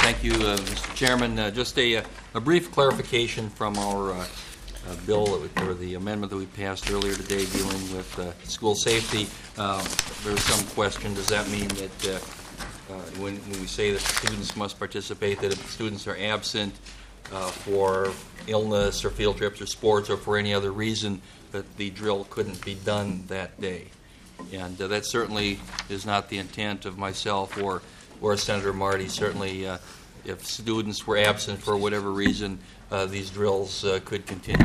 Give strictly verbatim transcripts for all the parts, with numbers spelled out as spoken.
thank you, uh, Mister Chairman. Uh, just a, a brief clarification from our uh, uh, bill that we, or the amendment that we passed earlier today dealing with uh, school safety. Uh, there's some question, does that mean that uh, uh, when, when we say that students must participate, that if students are absent uh, for illness or field trips or sports or for any other reason, that the drill couldn't be done that day? And uh, that certainly is not the intent of myself or or Senator Marty. Certainly, uh, if students were absent for whatever reason, uh, these drills uh, could continue.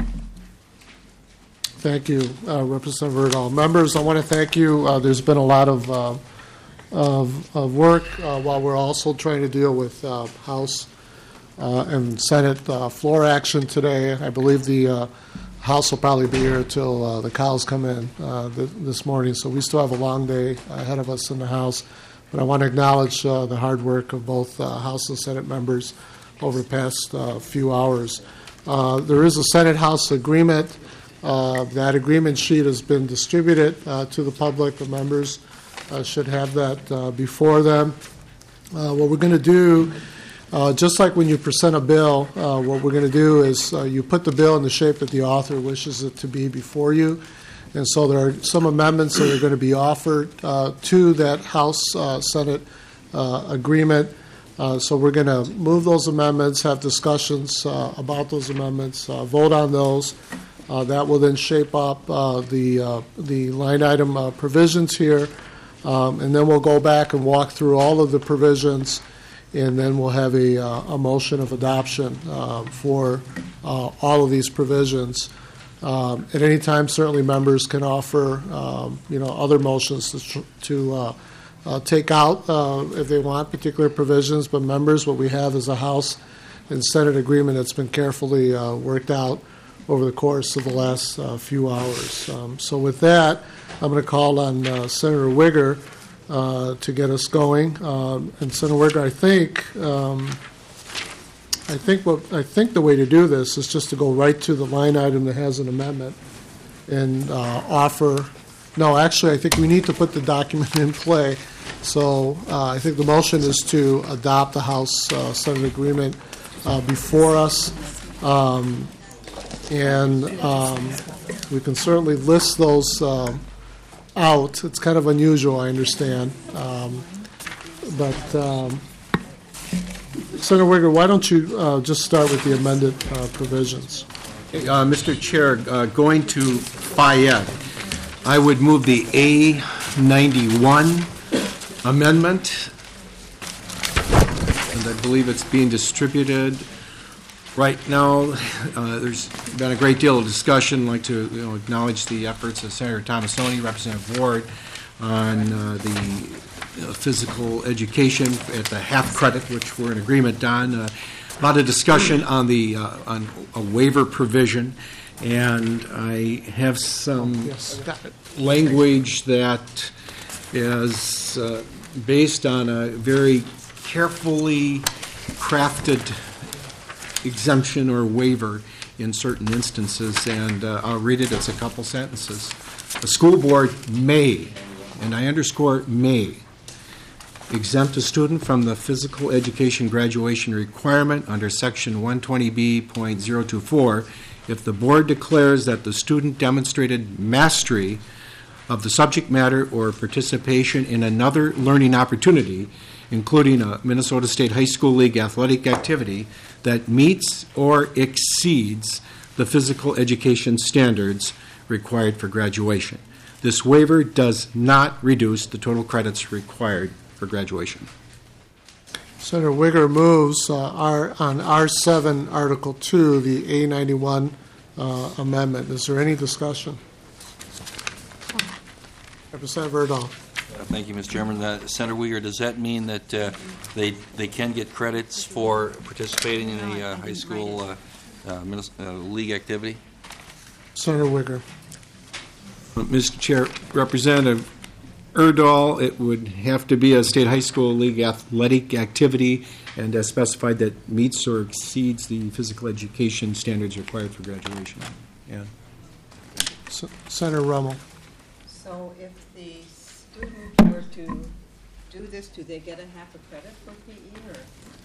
Thank you, uh, Representative Erdahl. Members, I want to thank you. Uh, there's been a lot of, uh, of, of work uh, while we're also trying to deal with uh, House uh, and Senate uh, floor action today. I believe the uh, House will probably be here until uh, the cows come in uh, th- this morning, so we still have a long day ahead of us in the House. But I want to acknowledge uh, the hard work of both uh, House and Senate members over the past uh, few hours. Uh, there is a Senate-House agreement. Uh, that agreement sheet has been distributed uh, to the public. The members uh, should have that uh, before them. Uh, what we're going to do, uh, just like when you present a bill, uh, what we're going to do is uh, you put the bill in the shape that the author wishes it to be before you. And so there are some amendments that are going to be offered uh, to that House uh, Senate uh, agreement. Uh, so we're going to move those amendments, have discussions uh, about those amendments, uh, vote on those. Uh, that will then shape up uh, the uh, the line item uh, provisions here, um, and then we'll go back and walk through all of the provisions, and then we'll have a, uh, a motion of adoption uh, for uh, all of these provisions. Um, at any time, certainly members can offer, um, you know, other motions to, to uh, uh, take out uh, if they want particular provisions. But members, what we have is a House and Senate agreement that's been carefully uh, worked out over the course of the last uh, few hours. Um, so with that, I'm going to call on uh, Senator Wigger uh, to get us going. Um, and Senator Wigger, I think. Um, I think what I think the way to do this is just to go right to the line item that has an amendment and uh, offer. No, actually, I think we need to put the document in play. So uh, I think the motion is to adopt the House uh, Senate agreement uh, before us, um, and um, we can certainly list those um, out. It's kind of unusual, I understand, um, but. Um, Senator Wigger, why don't you uh, just start with the amended uh, provisions? Uh, Mister Chair, uh, going to Fayette, I would move the A ninety-one amendment, and I believe it's being distributed right now. Uh, there's been a great deal of discussion. I'd like to you know, acknowledge the efforts of Senator Tomassoni, Representative Ward, on uh, the Uh, physical education at the half credit, which we're in agreement on. Uh, a lot of discussion on the uh, on a waiver provision, and I have some Yes. language that is uh, based on a very carefully crafted exemption or waiver in certain instances, and uh, I'll read it. It's a couple sentences. The school board may, and I underscore may, exempt a student from the physical education graduation requirement under Section one twenty B point zero two four if the board declares that the student demonstrated mastery of the subject matter or participation in another learning opportunity, including a Minnesota State High School League athletic activity, that meets or exceeds the physical education standards required for graduation. This waiver does not reduce the total credits required for graduation. Senator Wigger moves uh, R, on R seven, Article two, the A ninety-one uh, amendment. Is there any discussion? Representative Erdahl. Uh, thank you, Mister Chairman. Uh, Senator Wigger, does that mean that uh, they they can get credits for participating in the uh, high school uh, uh, uh, league activity? Senator Wigger. Mister Chair, Representative Erdahl, it would have to be a state high school league athletic activity, and as specified that meets or exceeds the physical education standards required for graduation. Yeah. S- Senator Rummel. So if the student were to do this, do they get a half a credit for P E or?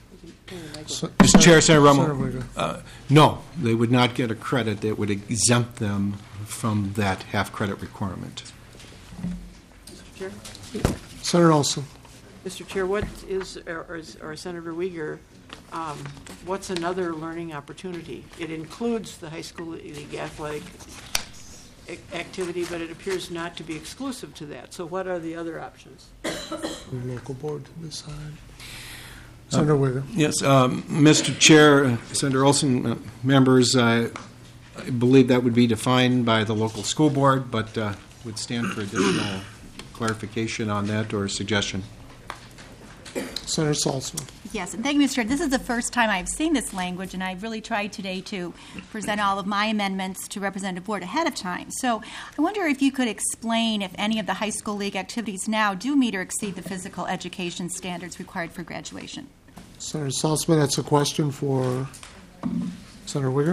Mister Chair, Senator Senator Rummel, Wicker. uh, no, they would not get a credit that would exempt them from that half-credit requirement. Chair? Senator Olson. Mister Chair, what is, or, or- or Senator Uyghur, um, what's another learning opportunity? It includes the high school league athletic ac- activity, but it appears not to be exclusive to that. So what are the other options? The local board to decide. Senator Wicker. Yes, um, Mister Chair, Senator Olson, uh, members, uh, I believe that would be defined by the local school board, but uh, would stand for additional clarification on that or suggestion. Senator Saltzman. Yes, and thank you, Mister Chair. This is the first time I've seen this language, and I've really tried today to present all of my amendments to Representative Ward ahead of time. So I wonder if you could explain if any of the high school league activities now do meet or exceed the physical education standards required for graduation. Senator Saltzman, that's a question for Senator Wicker.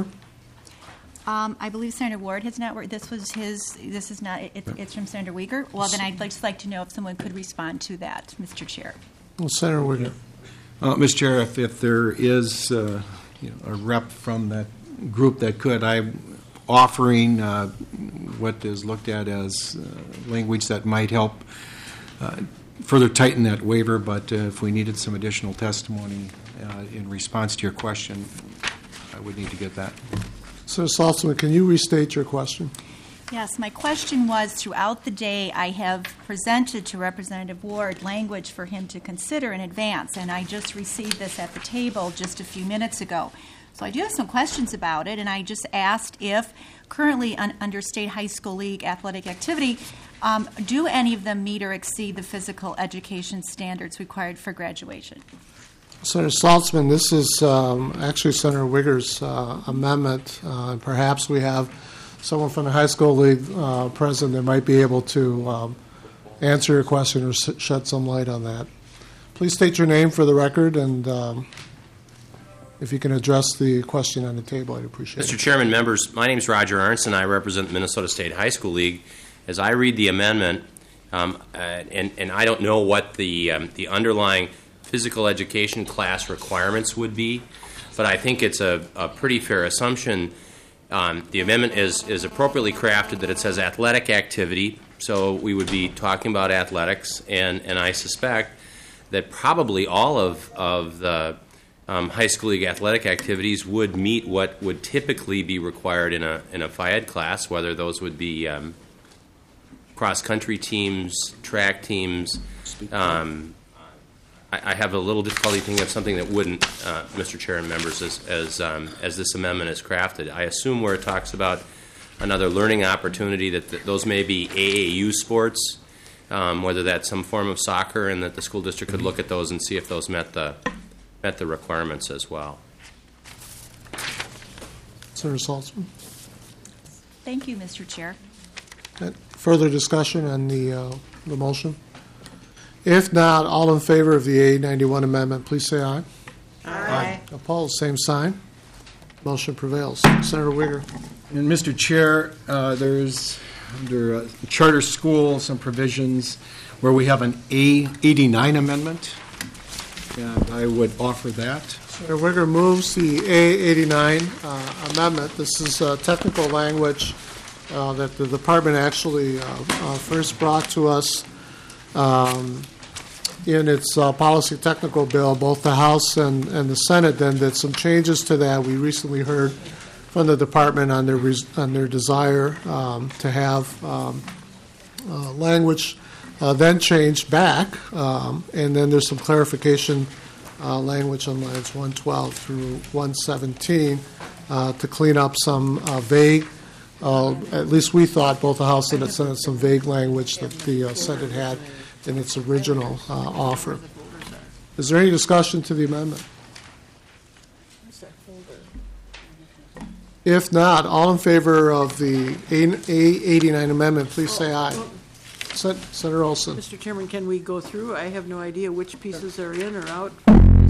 Um, I believe Senator Ward has not worked. This was his. This is not. It, it's from Senator Uyghur. Well, then I'd like, just like to know if someone could respond to that, Mister Chair. Well, Senator Wicker. Uh, Mister Chair, if, if there is uh, you know, a rep from that group that could, I'm offering uh, what is looked at as uh, language that might help uh, further tighten that waiver, but uh, if we needed some additional testimony uh, in response to your question, I would need to get that. Senator Saltzman, can you restate your question? Yes, my question was, throughout the day, I have presented to Representative Ward language for him to consider in advance, and I just received this at the table just a few minutes ago. So I do have some questions about it, and I just asked if currently un- under State High School League athletic activity, um, do any of them meet or exceed the physical education standards required for graduation? Senator Saltzman, this is um, actually Senator Wigger's uh, amendment. Uh, and perhaps we have someone from the high school league uh, president that might be able to um, answer your question or s- shed some light on that. Please state your name for the record, and um, if you can address the question on the table, I'd appreciate Mister it. Chairman, members, my name is Roger Arnst, and I represent the Minnesota State High School League. As I read the amendment, um, uh, and, and I don't know what the, um, the underlying physical education class requirements would be, but I think it's a, a pretty fair assumption. Um, the amendment is, is appropriately crafted that it says athletic activity, so we would be talking about athletics, and, and I suspect that probably all of, of the um, high school league athletic activities would meet what would typically be required in a, in a Phi Ed class, whether those would be um, cross-country teams, track teams. Um, I, I have a little difficulty thinking of something that wouldn't, uh, Mister Chair and members, as, as, um, as this amendment is crafted. I assume where it talks about another learning opportunity, that, that those may be A A U sports, um, whether that's some form of soccer, and that the school district could look at those and see if those met the, met the requirements as well. Senator Saltzman. Thank you, Mister Chair. Uh, Further discussion on the, uh, the motion? If not, all in favor of the A ninety-one amendment, please say aye. Aye. Opposed, same sign. Motion prevails. Senator Wigger. And Mister Chair, uh, there's under uh, charter school some provisions where we have an A eighty-nine amendment, and I would offer that. Senator Wigger moves the A eighty-nine uh, amendment. This is uh, technical language uh, that the department actually uh, uh, first brought to us um, in its uh, policy technical bill. Both the House and, and the Senate then did some changes to that. We recently heard from the department on their res- on their desire um, to have um, uh, language uh, then changed back, um, and then there's some clarification uh, language on lines one twelve through one seventeen uh, to clean up some uh, vague, uh, at least we thought, both the House and the Senate, some vague language that the uh, Senate had in its original uh, offer. Is there any discussion to the amendment? If not, all in favor of the A eighty-nine amendment, please say aye. Sen- Senator Olson. Mister Chairman, can we go through? I have no idea which pieces are in or out.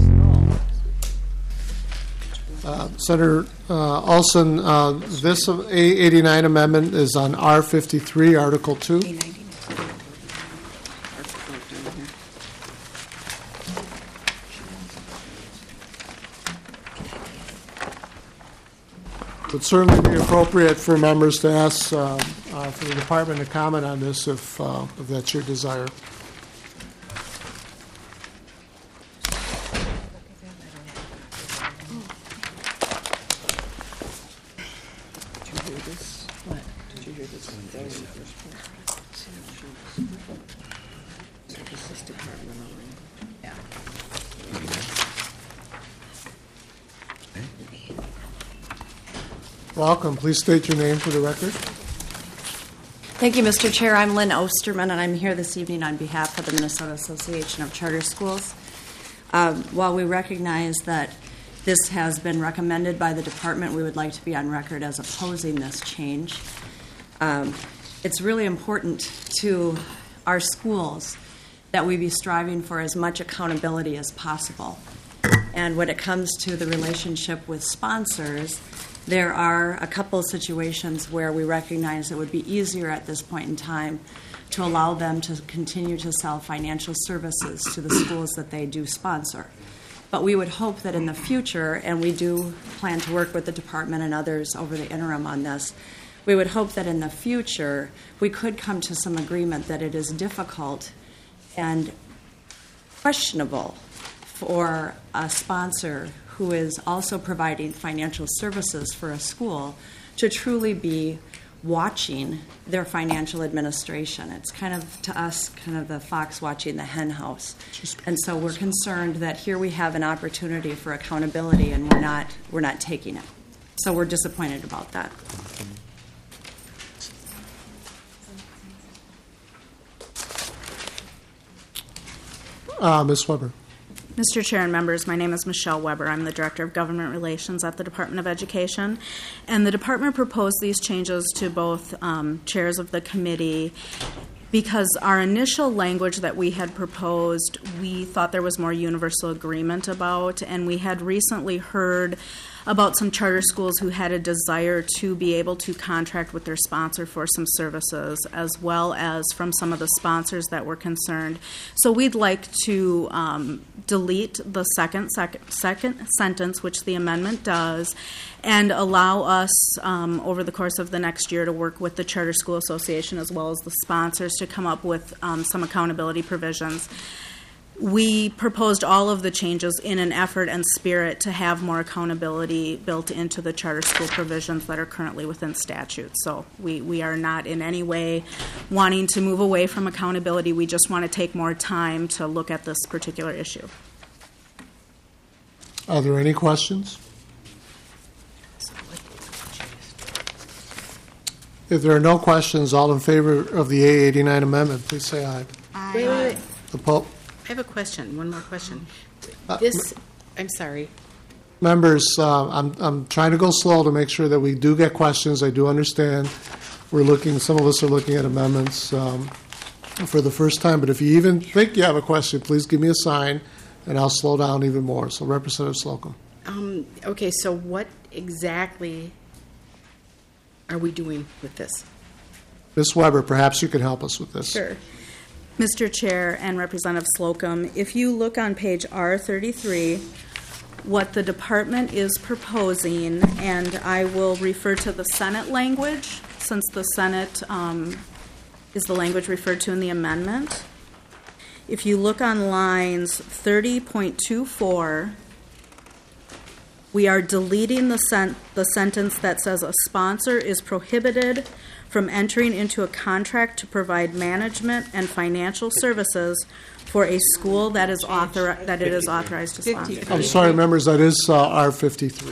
Uh, Senator uh, Olson, uh, this A eighty-nine amendment is on R fifty-three, Article two. It would certainly be appropriate for members to ask uh, uh, for the department to comment on this if, uh, if that's your desire. Did you hear this? What? Did you hear this? That was the first part. So this is departmental. Yeah. Welcome. Please state your name for the record. Thank you, Mister Chair. I'm Lynn Osterman, and I'm here this evening on behalf of the Minnesota Association of Charter Schools. Um, while we recognize that this has been recommended by the department, we would like to be on record as opposing this change. Um, it's really important to our schools that we be striving for as much accountability as possible. And when it comes to the relationship with sponsors, there are a couple of situations where we recognize it would be easier at this point in time to allow them to continue to sell financial services to the schools that they do sponsor. But we would hope that in the future, and we do plan to work with the department and others over the interim on this, we would hope that in the future we could come to some agreement that it is difficult and questionable for a sponsor who is also providing financial services for a school to truly be watching their financial administration. It's kind of, to us, kind of the fox watching the hen house. And so we're concerned that here we have an opportunity for accountability and we're not, we're not taking it. So we're disappointed about that. Uh, Miz Weber. Mister Chair and members, my name is Michelle Weber. I'm the Director of Government Relations at the Department of Education. And the department proposed these changes to both um, chairs of the committee because our initial language that we had proposed, we thought there was more universal agreement about, and we had recently heard about some charter schools who had a desire to be able to contract with their sponsor for some services, as well as from some of the sponsors that were concerned. So we'd like to um, delete the second, sec- second sentence, which the amendment does, and allow us um, over the course of the next year to work with the Charter School Association as well as the sponsors to come up with um, some accountability provisions. We proposed all of the changes in an effort and spirit to have more accountability built into the charter school provisions that are currently within statute. So we, we are not in any way wanting to move away from accountability. We just want to take more time to look at this particular issue. Are there any questions? If there are no questions, all in favor of the A eighty-nine amendment, please say aye. Aye. Wait, wait, wait. Oppo- I have a question, one more question. Uh, This, I'm sorry. Members, uh, I'm, I'm trying to go slow to make sure that we do get questions. I do understand we're looking, some of us are looking at amendments um, for the first time, but if you even think you have a question, please give me a sign, and I'll slow down even more. So Representative Slocum. Um, okay, so what exactly are we doing with this? Miz Weber, perhaps you can help us with this. Sure. Mister Chair and Representative Slocum, if you look on page R thirty-three, what the department is proposing, and I will refer to the Senate language, since the Senate um, is the language referred to in the amendment. If you look on lines thirty point two four, we are deleting the, sen- the sentence that says a sponsor is prohibited from entering into a contract to provide management and financial services for a school that is author- that it is authorized to sponsor. I'm sorry, members, that is uh, R fifty-three.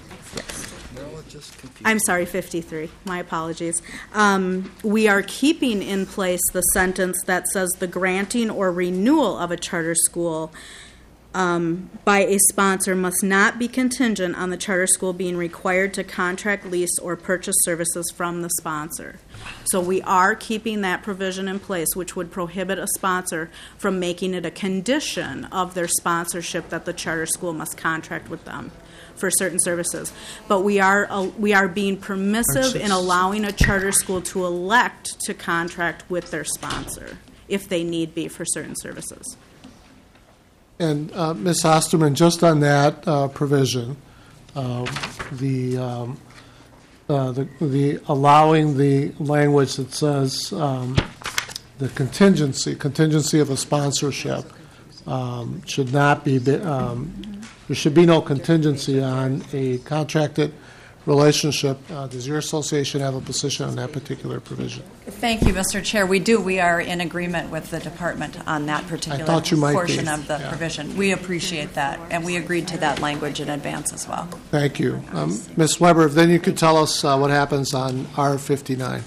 I'm sorry, fifty-three. My apologies. Um, we are keeping in place the sentence that says the granting or renewal of a charter school Um, by a sponsor must not be contingent on the charter school being required to contract, lease, or purchase services from the sponsor. So we are keeping that provision in place, which would prohibit a sponsor from making it a condition of their sponsorship that the charter school must contract with them for certain services. But we are uh, we are being permissive in allowing a charter school to elect to contract with their sponsor if they need be for certain services. And uh, Miz Osterman, just on that uh, provision, uh, the um, uh, the, the allowing the language that says um, the contingency, contingency of a sponsorship um, should not be, um, there should be no contingency on a contracted relationship. Uh, does your association have a position on that particular provision? Thank you, Mister Chair. We do. We are in agreement with the department on that particular thought you might portion be. of the Yeah. provision. We appreciate that, and we agreed to that language in advance as well. Thank you. Um, Miz Weber, if then you could tell us uh, what happens on R fifty-nine.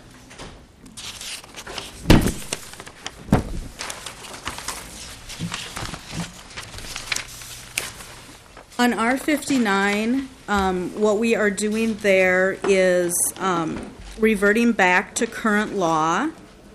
On R fifty-nine, um, what we are doing there is um, reverting back to current law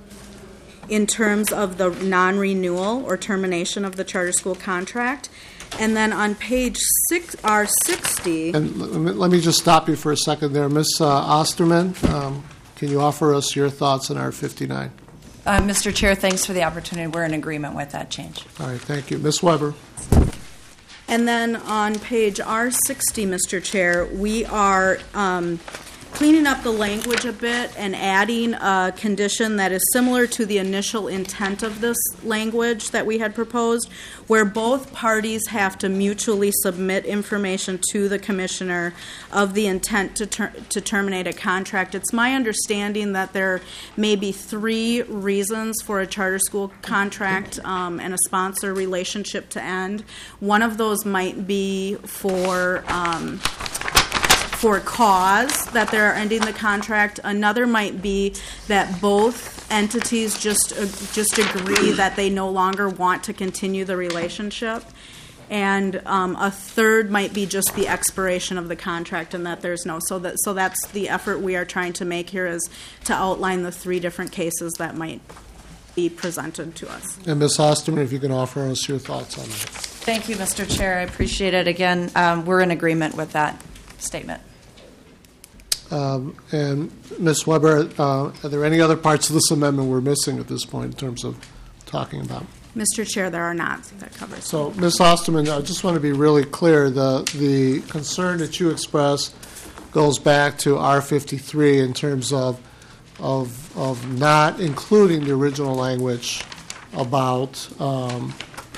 in terms of the non-renewal or termination of the charter school contract. And then on page six, R sixty, And let me, let me just stop you for a second there. Miz Uh, Osterman, um, can you offer us your thoughts on R fifty-nine? Uh, Mister Chair, thanks for the opportunity. We're in agreement with that change. All right, thank you. Miz Weber. and then on page R sixty, Mister Chair, we are um, cleaning up the language a bit and adding a condition that is similar to the initial intent of this language that we had proposed, where both parties have to mutually submit information to the commissioner of the intent to ter- to terminate a contract. It's my understanding that there may be three reasons for a charter school contract um, and a sponsor relationship to end. One of those might be for um, for cause that they're ending the contract. Another might be that both entities just uh, just agree that they no longer want to continue the relationship. And um, a third might be just the expiration of the contract and that there's no. So that so that's the effort we are trying to make here, is to outline the three different cases that might be presented to us. And Miz Osterman, if you can offer us your thoughts on that. Thank you, Mister Chair. I appreciate it. Again, um, we're in agreement with that statement. Um, and Miz Weber, uh, are there any other parts of this amendment we're missing at this point in terms of talking about? Mister Chair, there are not. That covers. So, Miz Osterman, I just want to be really clear. The the concern that you express goes back to R fifty-three in terms of of of not including the original language about um,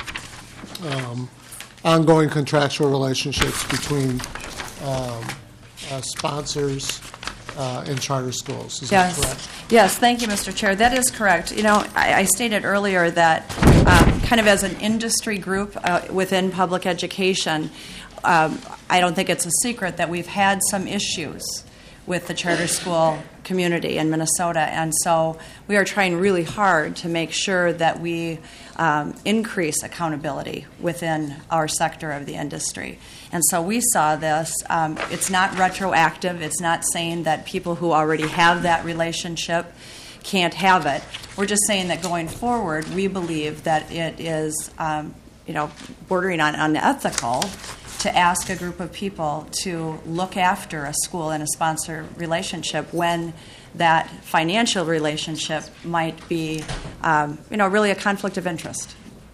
um, ongoing contractual relationships between um, uh, sponsors uh, and charter schools. Is Yes. that correct? Yes, thank you, Mister Chair. That is correct. You know, I, I stated earlier that um, kind of as an industry group uh, within public education, um, I don't think it's a secret that we've had some issues with the charter school community in Minnesota, and so we are trying really hard to make sure that we um, increase accountability within our sector of the industry. And so we saw this. Um, it's not retroactive. It's not saying that people who already have that relationship can't have it. We're just saying that going forward, we believe that it is, um, you know, bordering on unethical to ask a group of people to look after a school in a sponsor relationship when that financial relationship might be, um, you know, really a conflict of interest.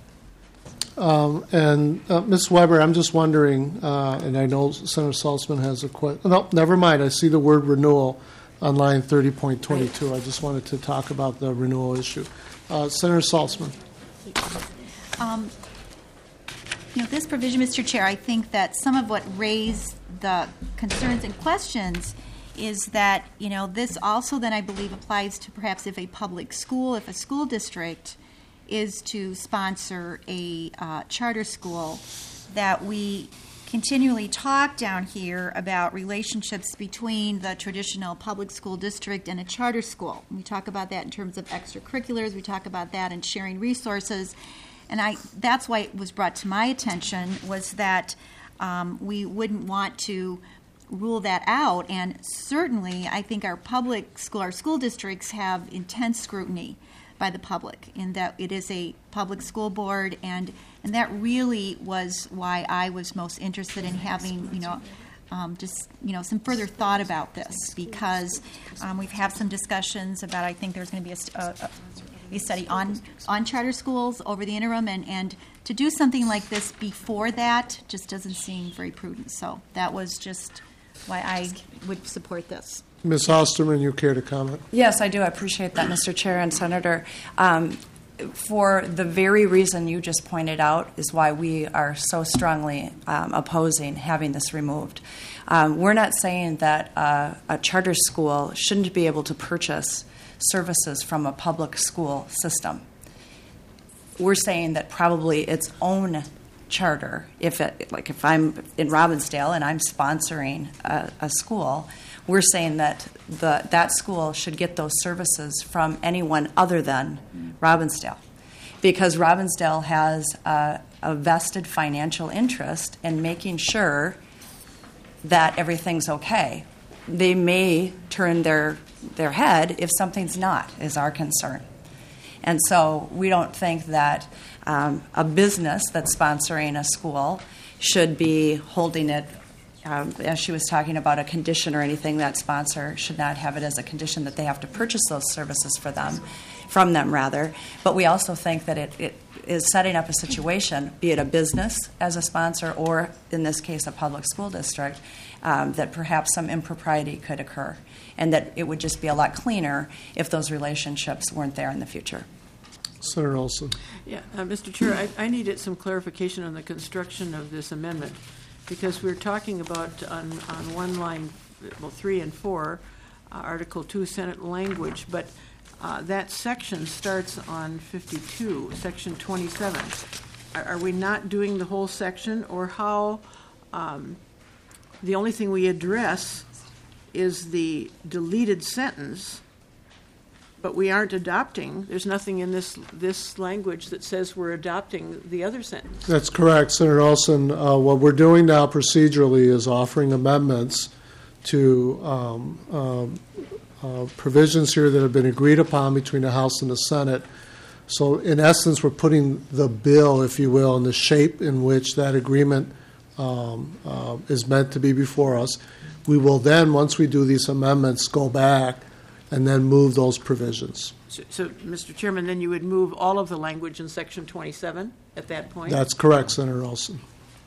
Um, and uh, Miz Weber, I'm just wondering, uh, and I know Senator Salzman has a question. No, never mind. I see the word renewal on line thirty point twenty-two. I just wanted to talk about the renewal issue. Uh, Senator Salzman. Um, You know, this provision, Mister Chair, I think that some of what raised the concerns and questions is that, you know, this also then I believe applies to perhaps if a public school, if a school district is to sponsor a uh, charter school, that we continually talk down here about relationships between the traditional public school district and a charter school. We talk about that in terms of extracurriculars. We talk about that in sharing resources. And I, that's why it was brought to my attention, was that um, we wouldn't want to rule that out. And certainly, I think our public school, our school districts have intense scrutiny by the public, in that it is a public school board, and and that really was why I was most interested in having, you know, um, just, you know, some further thought about this, because um, we've had some discussions about, I think there's going to be a, a a study on, on charter schools over the interim, and, and to do something like this before that just doesn't seem very prudent. So that was just why I would support this. Miz Osterman, you care to comment? Yes, I do. I appreciate that, Mister Chair and Senator. Um, for the very reason you just pointed out is why we are so strongly um, opposing having this removed. Um, we're not saying that uh, a charter school shouldn't be able to purchase services from a public school system. We're saying that probably its own charter, if it, like if I'm in Robbinsdale and I'm sponsoring a, a school, we're saying that the that school should get those services from anyone other than Robbinsdale, because Robbinsdale has a, a vested financial interest in making sure that everything's okay. They may turn their their head if something's not, is our concern. And so we don't think that um, a business that's sponsoring a school should be holding it, um, as she was talking about a condition or anything, that sponsor should not have it as a condition that they have to purchase those services for them, from them rather. But we also think that it, it is setting up a situation, be it a business as a sponsor or, in this case, a public school district, um, that perhaps some impropriety could occur, and that it would just be a lot cleaner if those relationships weren't there in the future. Senator Olson. Yeah, uh, Mister Chair, I, I needed some clarification on the construction of this amendment, because we're talking about on, on one line, well, three and four, uh, Article two, Senate language, but uh, that section starts on fifty-two, Section twenty-seven. Are, are we not doing the whole section, or how? Um, the only thing we address is the deleted sentence, but we aren't adopting. There's nothing in this this language that says we're adopting the other sentence. That's correct, Senator Olson. Uh, what we're doing now procedurally is offering amendments to um, um, uh, provisions here that have been agreed upon between the House and the Senate. So, in essence, we're putting the bill, if you will, in the shape in which that agreement um, uh, is meant to be before us. We will then, once we do these amendments, go back and then move those provisions. So, so, Mister Chairman, then you would move all of the language in Section twenty-seven at that point? That's correct, Senator Olson.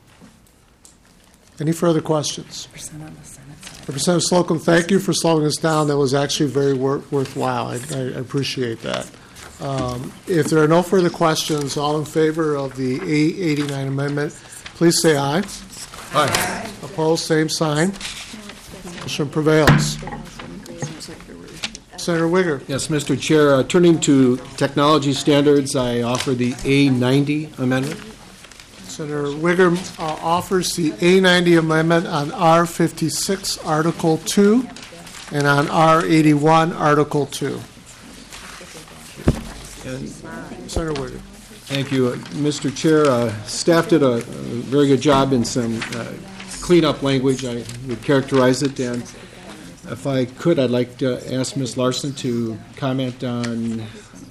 Any further questions? Representative Slocum, thank you for slowing us down. That was actually very wor- worthwhile. I, I appreciate that. Um, if there are no further questions, all in favor of the A eighty-nine amendment, please say aye. Aye. Opposed, same sign. Motion prevails. Senator Wigger. Yes, Mister Chair, uh, turning to technology standards, I offer the A ninety amendment. Senator Wigger uh, offers the A ninety amendment on R fifty-six, Article two, and on R eighty-one, Article two. And Senator Wigger. Thank you. Uh, Mister Chair, uh, staff did a, a very good job in some uh, cleanup language, I would characterize it, and if I could, I'd like to ask Miz Larson to comment on.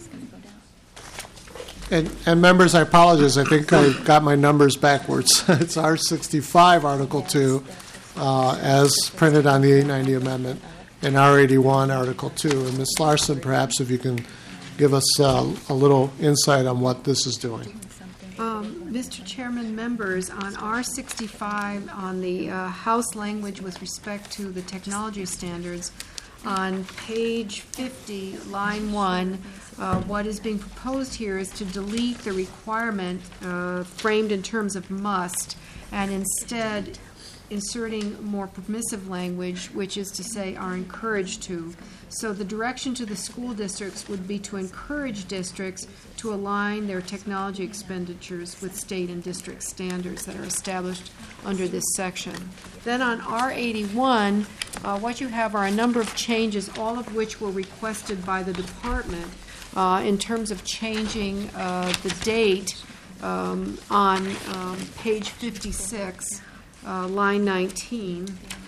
And, and members, I apologize. I think I got my numbers backwards. It's R sixty-five, Article two, uh, as printed on the A ninety amendment, and R eighty-one, Article two. And Miz Larson, perhaps if you can give us uh, a little insight on what this is doing. Um, Mister Chairman, members, on R sixty-five, on the uh, House language with respect to the technology standards, on page fifty, line one, uh, what is being proposed here is to delete the requirement uh, framed in terms of must, and instead inserting more permissive language, which is to say are encouraged to. So the direction to the school districts would be to encourage districts to align their technology expenditures with state and district standards that are established under this section. Then on R eighty-one, uh, what you have are a number of changes, all of which were requested by the department uh, in terms of changing uh, the date um, on um, page fifty-six, uh, line nineteen.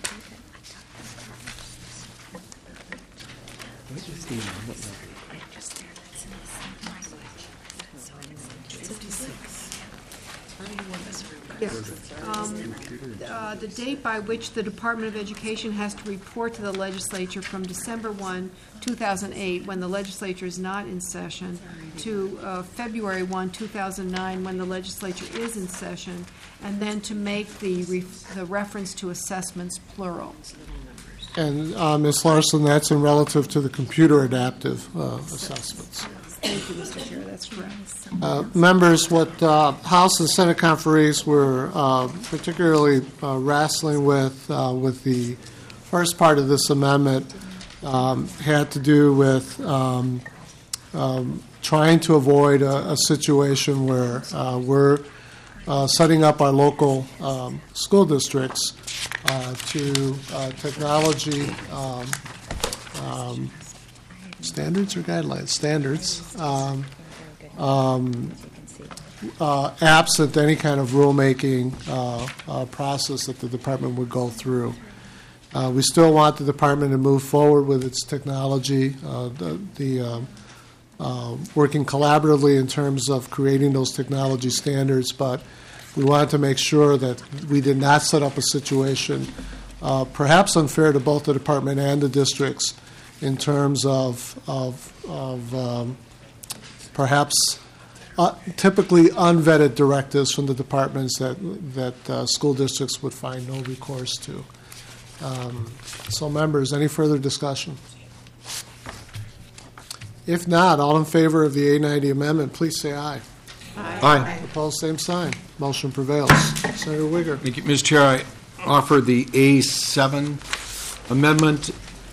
Yes. Um, uh, the date by which the Department of Education has to report to the legislature from December first, two thousand eight, when the legislature is not in session, to uh, February first, two thousand nine, when the legislature is in session, and then to make the ref- the reference to assessments plural. And uh, Miz Larson, that's in relative to the computer adaptive uh, assessments. Thank you, Mister Chair, that's correct. Uh, members, what uh, House and Senate conferees were uh, particularly uh, wrestling with, uh, with the first part of this amendment, um, had to do with um, um, trying to avoid a, a situation where uh, we're uh, setting up our local um, school districts uh, to uh, technology um, um, standards or guidelines? Standards. Um, um, uh, absent any kind of rulemaking uh, uh, process that the department would go through. Uh, we still want the department to move forward with its technology, uh, the, the um, uh, working collaboratively in terms of creating those technology standards, but we wanted to make sure that we did not set up a situation, uh, perhaps unfair to both the department and the districts, in terms of of, of um, perhaps uh, typically unvetted directives from the departments that that uh, school districts would find no recourse to. Um, so, members, any further discussion? If not, all in favor of the A ninety amendment, please say aye. Aye. Aye. Opposed, same sign. Motion prevails. Senator Wigger. Thank you, Mister Chair. I offer the A seven amendment.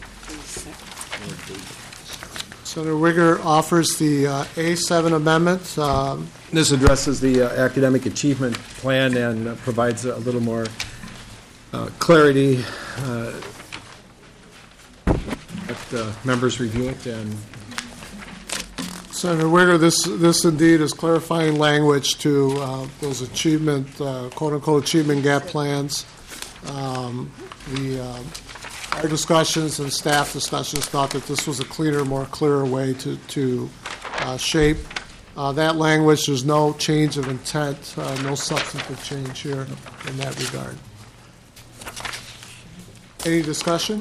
Senator Wigger offers the uh, A seven amendment. Um, This addresses the uh, academic achievement plan and uh, provides a little more uh, clarity. Uh, let uh, members review it. And Senator Wigger, this this indeed is clarifying language to uh, those achievement, uh, quote-unquote, achievement gap plans. Um, the uh, Our discussions and staff discussions thought that this was a cleaner, more clearer way to, to uh, shape uh, that language. There's no change of intent, uh, no substantive change here in that regard. Any discussion?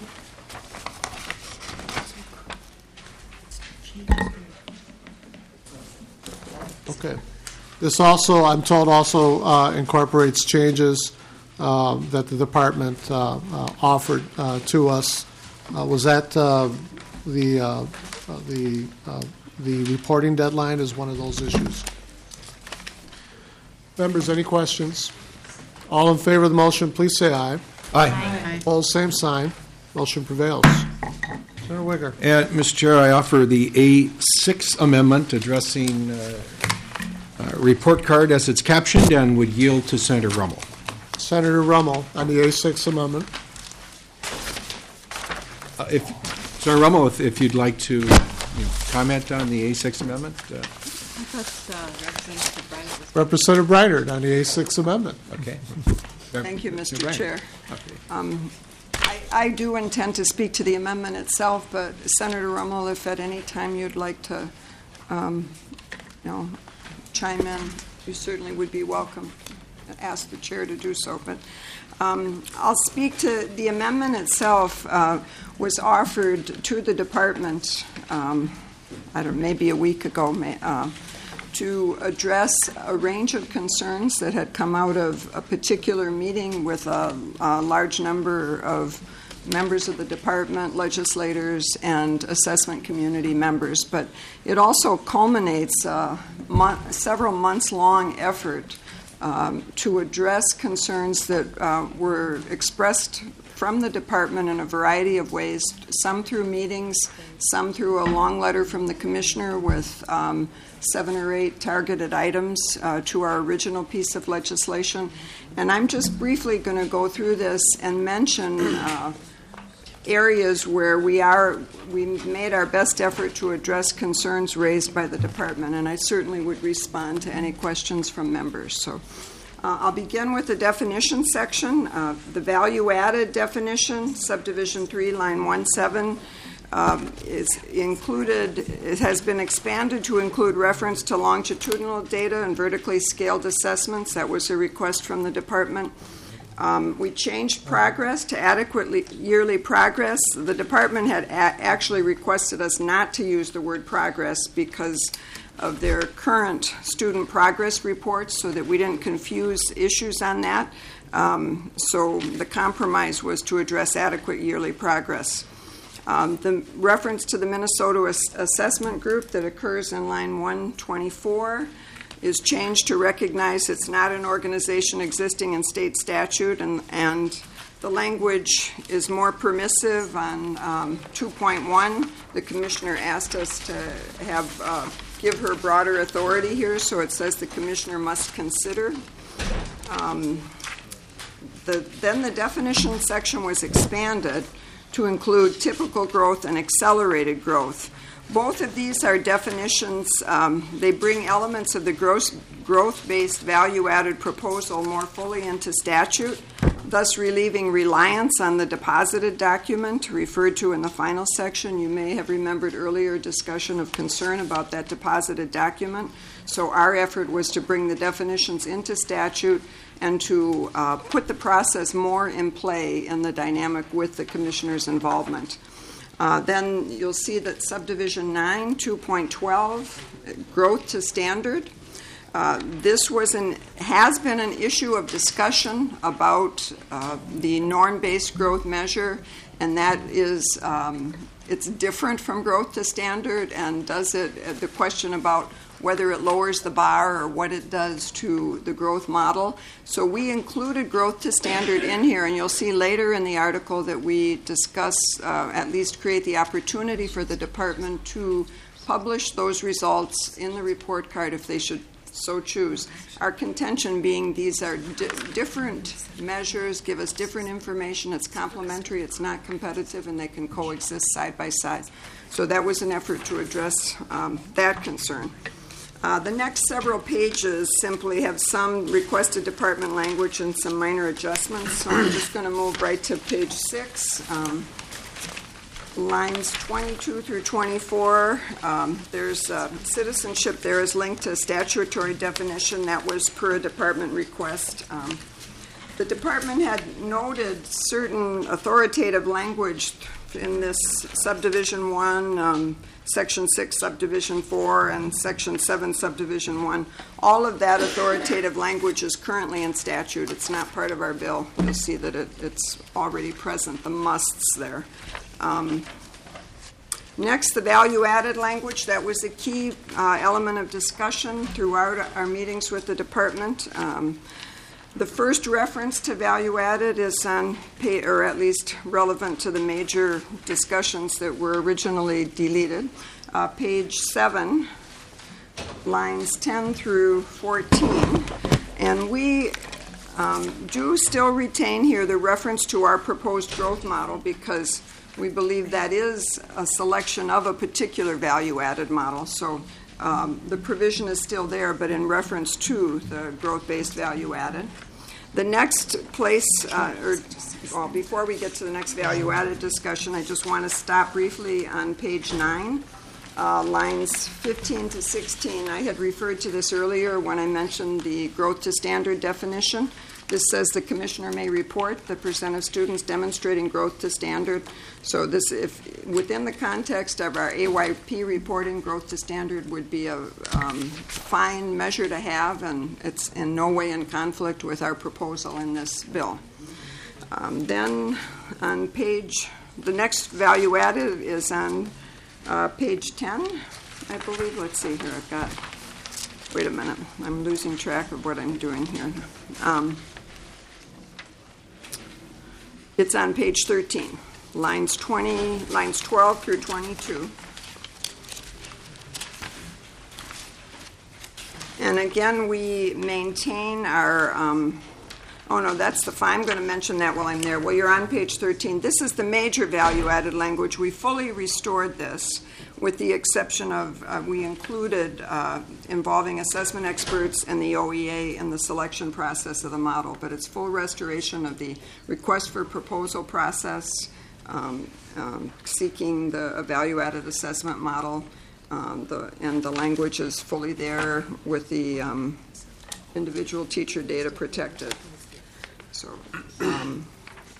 Okay. This also, I'm told, also uh, incorporates changes Uh, that the department uh, uh, offered uh, to us. Uh, was that uh, the uh, uh, the uh, the reporting deadline is one of those issues? Members, any questions? All in favor of the motion, please say aye. Aye. Aye. Opposed, same sign. Motion prevails. Senator Wigger. And, Mister Chair, I offer the A six amendment addressing uh, uh, report card as it's captioned and would yield to Senator Rummel. Senator Rummel on the A six amendment. Uh, if Senator Rummel, if, if you'd like to you know, comment on the A six amendment. Uh, I thought uh, Representative Briner was... Representative Briner on the A six amendment. okay. Thank you, Mister Right. Chair. Okay. Um, I, I do intend to speak to the amendment itself, but Senator Rummel, if at any time you'd like to, um, you know, chime in, you certainly would be welcome. Ask the chair to do so. But um, I'll speak to the amendment itself. Uh, was offered to the department, um, I don't know, maybe a week ago, may, uh, to address a range of concerns that had come out of a particular meeting with a, a large number of members of the department, legislators, and assessment community members. But it also culminates a month, several months-long effort Um, to address concerns that uh, were expressed from the department in a variety of ways, some through meetings, some through a long letter from the commissioner with um, seven or eight targeted items uh, to our original piece of legislation. And I'm just briefly going to go through this and mention uh, areas where we are, we made our best effort to address concerns raised by the department, and I certainly would respond to any questions from members. So uh, I'll begin with the definition section. Uh, the value-added definition, subdivision three, line one seven, um, is included, it has been expanded to include reference to longitudinal data and vertically scaled assessments. That was a request from the department. Um, we changed progress to adequately yearly progress. The department had a- actually requested us not to use the word progress because of their current student progress reports so that we didn't confuse issues on that. Um, so the compromise was to address adequate yearly progress. Um, the reference to the Minnesota Ass- Assessment Group that occurs in line one twenty-four is changed to recognize it's not an organization existing in state statute, and, and the language is more permissive on um, two point one. The commissioner asked us to have uh, give her broader authority here, so it says the commissioner must consider. Um, the, then the definition section was expanded to include typical growth and accelerated growth. Both of these are definitions. Um, they bring elements of the gross, growth-based value-added proposal more fully into statute, thus relieving reliance on the deposited document referred to in the final section. You may have remembered earlier discussion of concern about that deposited document. So our effort was to bring the definitions into statute and to uh, put the process more in play in the dynamic with the commissioner's involvement. Uh, then you'll see that subdivision nine, two point twelve, growth to standard. Uh, this was an has been an issue of discussion about uh, the norm-based growth measure, and that is um, it's different from growth to standard, and does it uh, the question about whether it lowers the bar or what it does to the growth model. So we included growth to standard in here, and you'll see later in the article that we discuss, uh, at least create the opportunity for the department to publish those results in the report card if they should so choose. Our contention being these are di- different measures, give us different information, it's complementary, it's not competitive, and they can coexist side by side. So that was an effort to address um, that concern. Uh, the next several pages simply have some requested department language and some minor adjustments, so I'm just going to move right to page six. Um, lines twenty-two through twenty-four, um, there's uh, citizenship there is linked to statutory definition that was per a department request. Um, the department had noted certain authoritative language in this subdivision one, um, section six, subdivision four, and section seven, subdivision one. All of that authoritative language is currently in statute. It's not part of our bill. You'll see that it, it's already present, the musts there. Um, next, the value-added language. That was a key uh, element of discussion throughout our meetings with the department. Um, The first reference to value-added is on, pay, or at least relevant to the major discussions that were originally deleted. Uh, page seven, lines ten through fourteen. And we um, do still retain here the reference to our proposed growth model because we believe that is a selection of a particular value-added model. So um, the provision is still there, but in reference to the growth-based value-added. The next place, uh, or well, before we get to the next value-added discussion, I just want to stop briefly on page nine, uh, lines fifteen to sixteen. I had referred to this earlier when I mentioned the growth to standard definition. This says the commissioner may report the percent of students demonstrating growth to standard. So this, if within the context of our A Y P reporting, growth to standard would be a um, fine measure to have, and it's in no way in conflict with our proposal in this bill. Um, then on page, the next value added is on uh, page ten, I believe. Let's see here, I've got, wait a minute, I'm losing track of what I'm doing here. Um, It's on page thirteen, lines twenty, lines twelve through twenty-two. And again, we maintain our, um, oh no, that's the, I'm going to mention that while I'm there. Well, you're on page thirteen. This is the major value-added language. We fully restored this with the exception of, uh, we included uh, involving assessment experts and the O E A in the selection process of the model, but it's full restoration of the request for proposal process, um, um, seeking the value-added assessment model, um, the, and the language is fully there with the um, individual teacher data protected. So, um,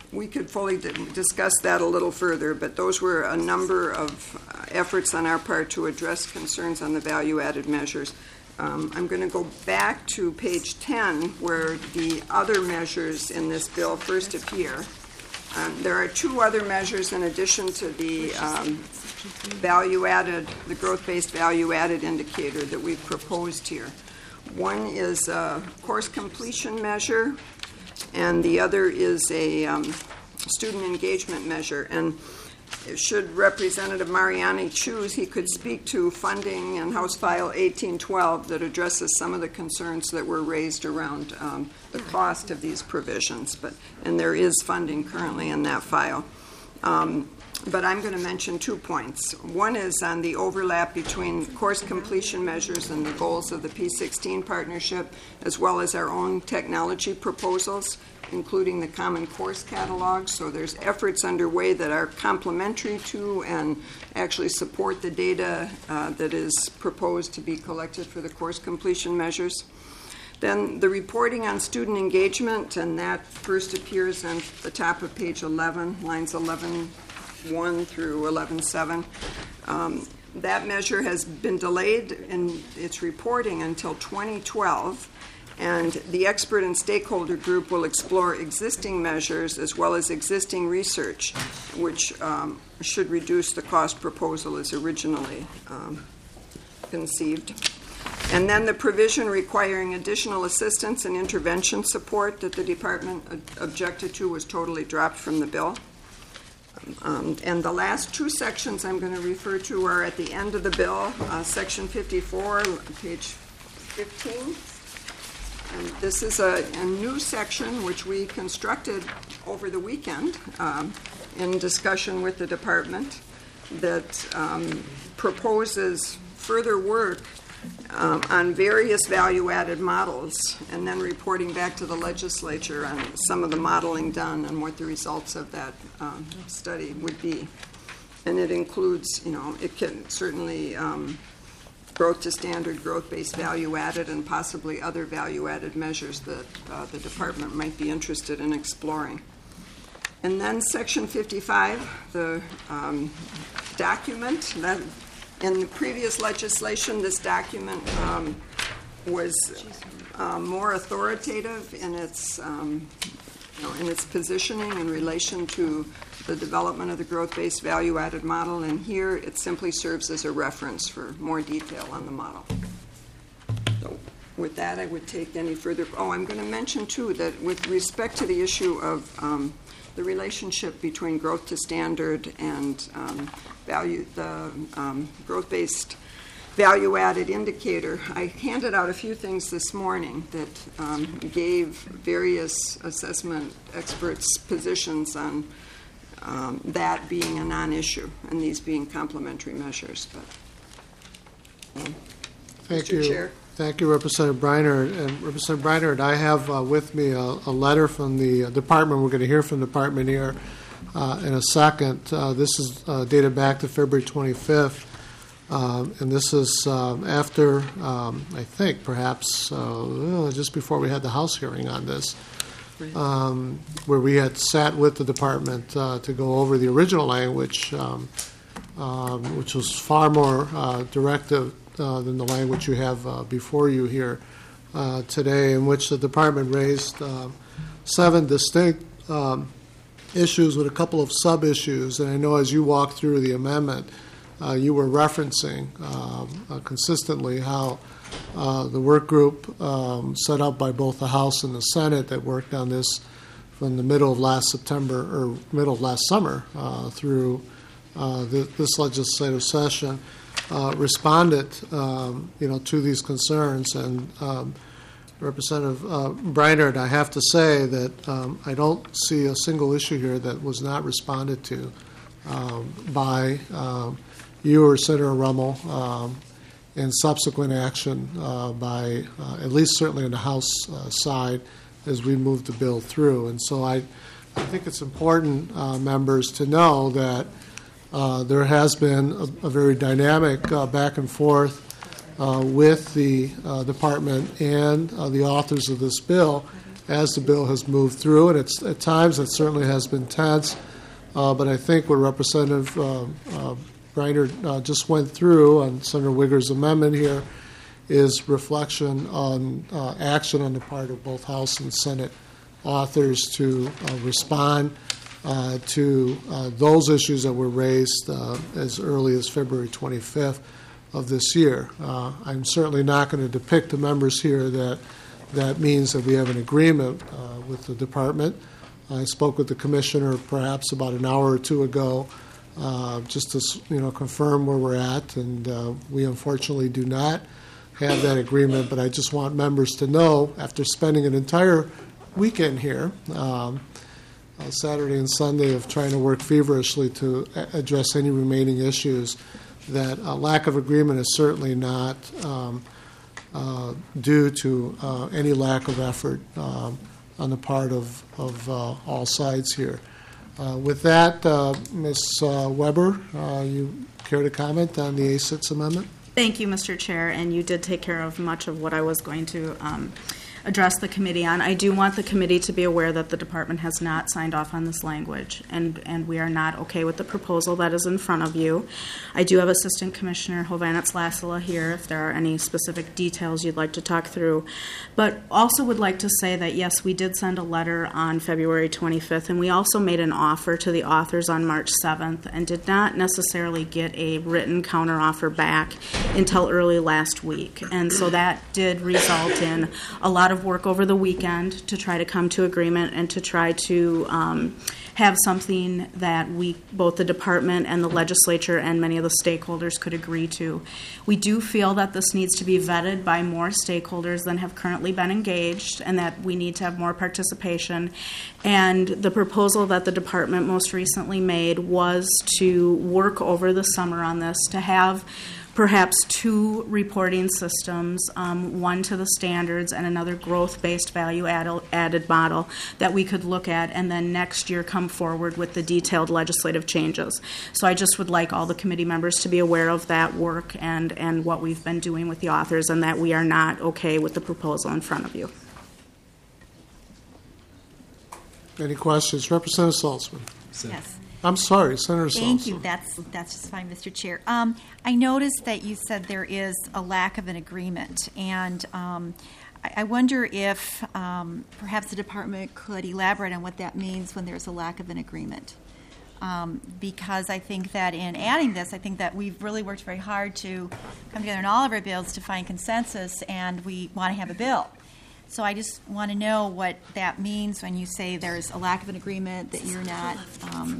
we could fully di- discuss that a little further, but those were a number of uh, efforts on our part to address concerns on the value-added measures. Um, I'm going to go back to page ten, where the other measures in this bill first appear. Um, there are two other measures in addition to the um, value-added, the growth-based value-added indicator that we've proposed here. One is a course completion measure, and the other is a um, student engagement measure. And should Representative Mariani choose, he could speak to funding in House File eighteen twelve that addresses some of the concerns that were raised around um, the cost of these provisions. But and there is funding currently in that file. Um, but I'm going to mention two points. One is on the overlap between course completion measures and the goals of the P sixteen partnership, as well as our own technology proposals, including the Common Course Catalog. So there's efforts underway that are complementary to and actually support the data uh, that is proposed to be collected for the course completion measures. Then the reporting on student engagement, and that first appears on the top of page eleven, lines eleven one through eleven seven. Um, that measure has been delayed in its reporting until twenty twelve. And the expert and stakeholder group will explore existing measures as well as existing research, which um, should reduce the cost proposal as originally um, conceived. And then the provision requiring additional assistance and intervention support that the department objected to was totally dropped from the bill. Um, and the last two sections I'm going to refer to are at the end of the bill, uh, section fifty-four, page fifteen. And this is a, a new section which we constructed over the weekend um, in discussion with the department that um, proposes further work um, on various value-added models and then reporting back to the legislature on some of the modeling done and what the results of that um, study would be. And it includes, you know, it can certainly um, growth to standard, growth-based value-added, and possibly other value-added measures that uh, the department might be interested in exploring. And then section fifty-five, the um, document, that in the previous legislation, this document um, was uh, more authoritative in its, um, you know, in its positioning in relation to the development of the growth-based value-added model, and here it simply serves as a reference for more detail on the model. So with that, I would take any further. Oh, I'm going to mention, too, that with respect to the issue of um, the relationship between growth to standard and um, value, the um, growth-based value-added indicator, I handed out a few things this morning that um, gave various assessment experts positions on Um, that being a non-issue and these being complementary measures. But um, Thank Mister you. Chair. Thank you, Representative Briner. And Representative Briner, I have uh, with me a, a letter from the uh, department. We're going to hear from the department here uh, in a second. Uh, this is uh, dated back to February twenty-fifth. Um, and this is um, after, um, I think, perhaps uh, just before we had the House hearing on this. Um, where we had sat with the department uh, to go over the original language, um, um, which was far more uh, directive uh, than the language you have uh, before you here uh, today, in which the department raised uh, seven distinct um, issues with a couple of sub-issues. And I know as you walked through the amendment, uh, you were referencing um, uh, consistently how Uh, the work group um, set up by both the House and the Senate that worked on this from the middle of last September or middle of last summer uh, through uh, th- this legislative session uh, responded, um, you know, to these concerns. And um, Representative uh, Briner, I have to say that um, I don't see a single issue here that was not responded to um, by um, you or Senator Rummel. Um, and subsequent action uh, by, uh, at least certainly on the House uh, side, as we move the bill through. And so I, I think it's important, uh, members, to know that uh, there has been a, a very dynamic uh, back and forth uh, with the uh, department and uh, the authors of this bill as the bill has moved through, and it's, at times it certainly has been tense, uh, but I think what Representative uh, uh, Reiner uh, just went through on Senator Wigger's amendment here is reflection on uh, action on the part of both House and Senate authors to uh, respond uh, to uh, those issues that were raised uh, as early as February twenty-fifth of this year. Uh, I'm certainly not going to depict to members here that that means that we have an agreement uh, with the department. I spoke with the commissioner perhaps about an hour or two ago uh, just to you know confirm where we're at, and uh, we unfortunately do not have that agreement, but I just want members to know, after spending an entire weekend here, um, uh, Saturday and Sunday, of trying to work feverishly to a- address any remaining issues, that a lack of agreement is certainly not um, uh, due to uh, any lack of effort um, on the part of, of uh, all sides here. Uh, with that, uh, Miz Uh, Weber, uh, you care to comment on the A six amendment? Thank you, Mister Chair, and you did take care of much of what I was going to um, address the committee on. I do want the committee to be aware that the department has not signed off on this language, and, and we are not okay with the proposal that is in front of you. I do have Assistant Commissioner Hovanets Lasala here if there are any specific details you'd like to talk through. But also would like to say that, yes, we did send a letter on February twenty-fifth, and we also made an offer to the authors on March seventh and did not necessarily get a written counteroffer back until early last week. And so that did result in a lot of work over the weekend to try to come to agreement and to try to um, have something that we, both the department and the legislature and many of the stakeholders, could agree to. We do feel that this needs to be vetted by more stakeholders than have currently been engaged, and that we need to have more participation. And the proposal that the department most recently made was to work over the summer on this, to have perhaps two reporting systems, um, one to the standards and another growth-based value-added model that we could look at, and then next year come forward with the detailed legislative changes. So I just would like all the committee members to be aware of that work and, and what we've been doing with the authors, and that we are not okay with the proposal in front of you. Any questions? Representative Saltzman. Yes. I'm sorry, Senator Saltzman. Thank you. That's that's just fine, Mister Chair. Um, I noticed that you said there is a lack of an agreement, and um, I, I wonder if um, perhaps the department could elaborate on what that means when there's a lack of an agreement. Um, because I think that in adding this, I think that we've really worked very hard to come together in all of our bills to find consensus, and we want to have a bill. So I just want to know what that means when you say there's a lack of an agreement, that you're not, um,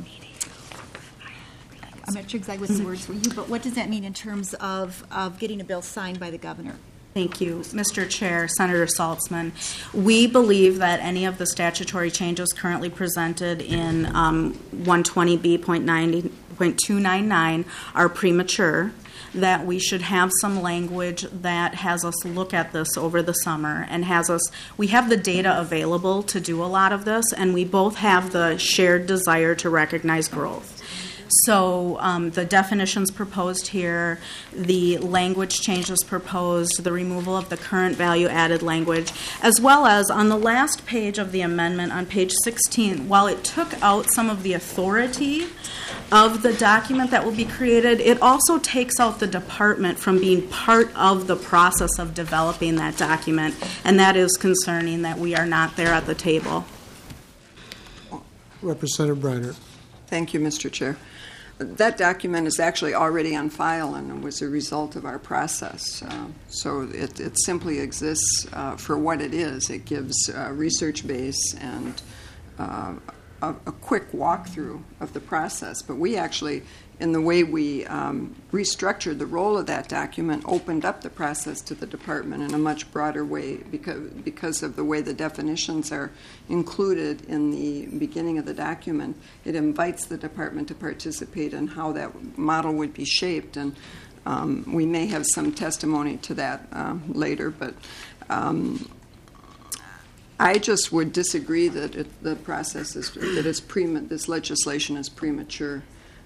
I'm not sure exactly what the words were you, but what does that mean in terms of, of getting a bill signed by the governor? Thank you, Mister Chair, Senator Saltzman. We believe that any of the statutory changes currently presented in um, one twenty B point two ninety-nine are premature, that we should have some language that has us look at this over the summer and has us, we have the data available to do a lot of this, and we both have the shared desire to recognize growth. So um, the definitions proposed here, the language changes proposed, the removal of the current value-added language, as well as on the last page of the amendment on page sixteen, while it took out some of the authority of the document that will be created, it also takes out the department from being part of the process of developing that document, and that is concerning that we are not there at the table. Representative Briner. Thank you, Mister Chair. That document is actually already on file and was a result of our process. Uh, so it, it simply exists uh, for what it is. It gives uh, research base and uh, a, a quick walkthrough of the process. But we actually, in the way we um, restructured the role of that document, opened up the process to the department in a much broader way because, because of the way the definitions are included in the beginning of the document. It invites the department to participate in how that model would be shaped, and um, we may have some testimony to that uh, later, but um, I just would disagree that it, the process is that it's prema- this legislation is premature.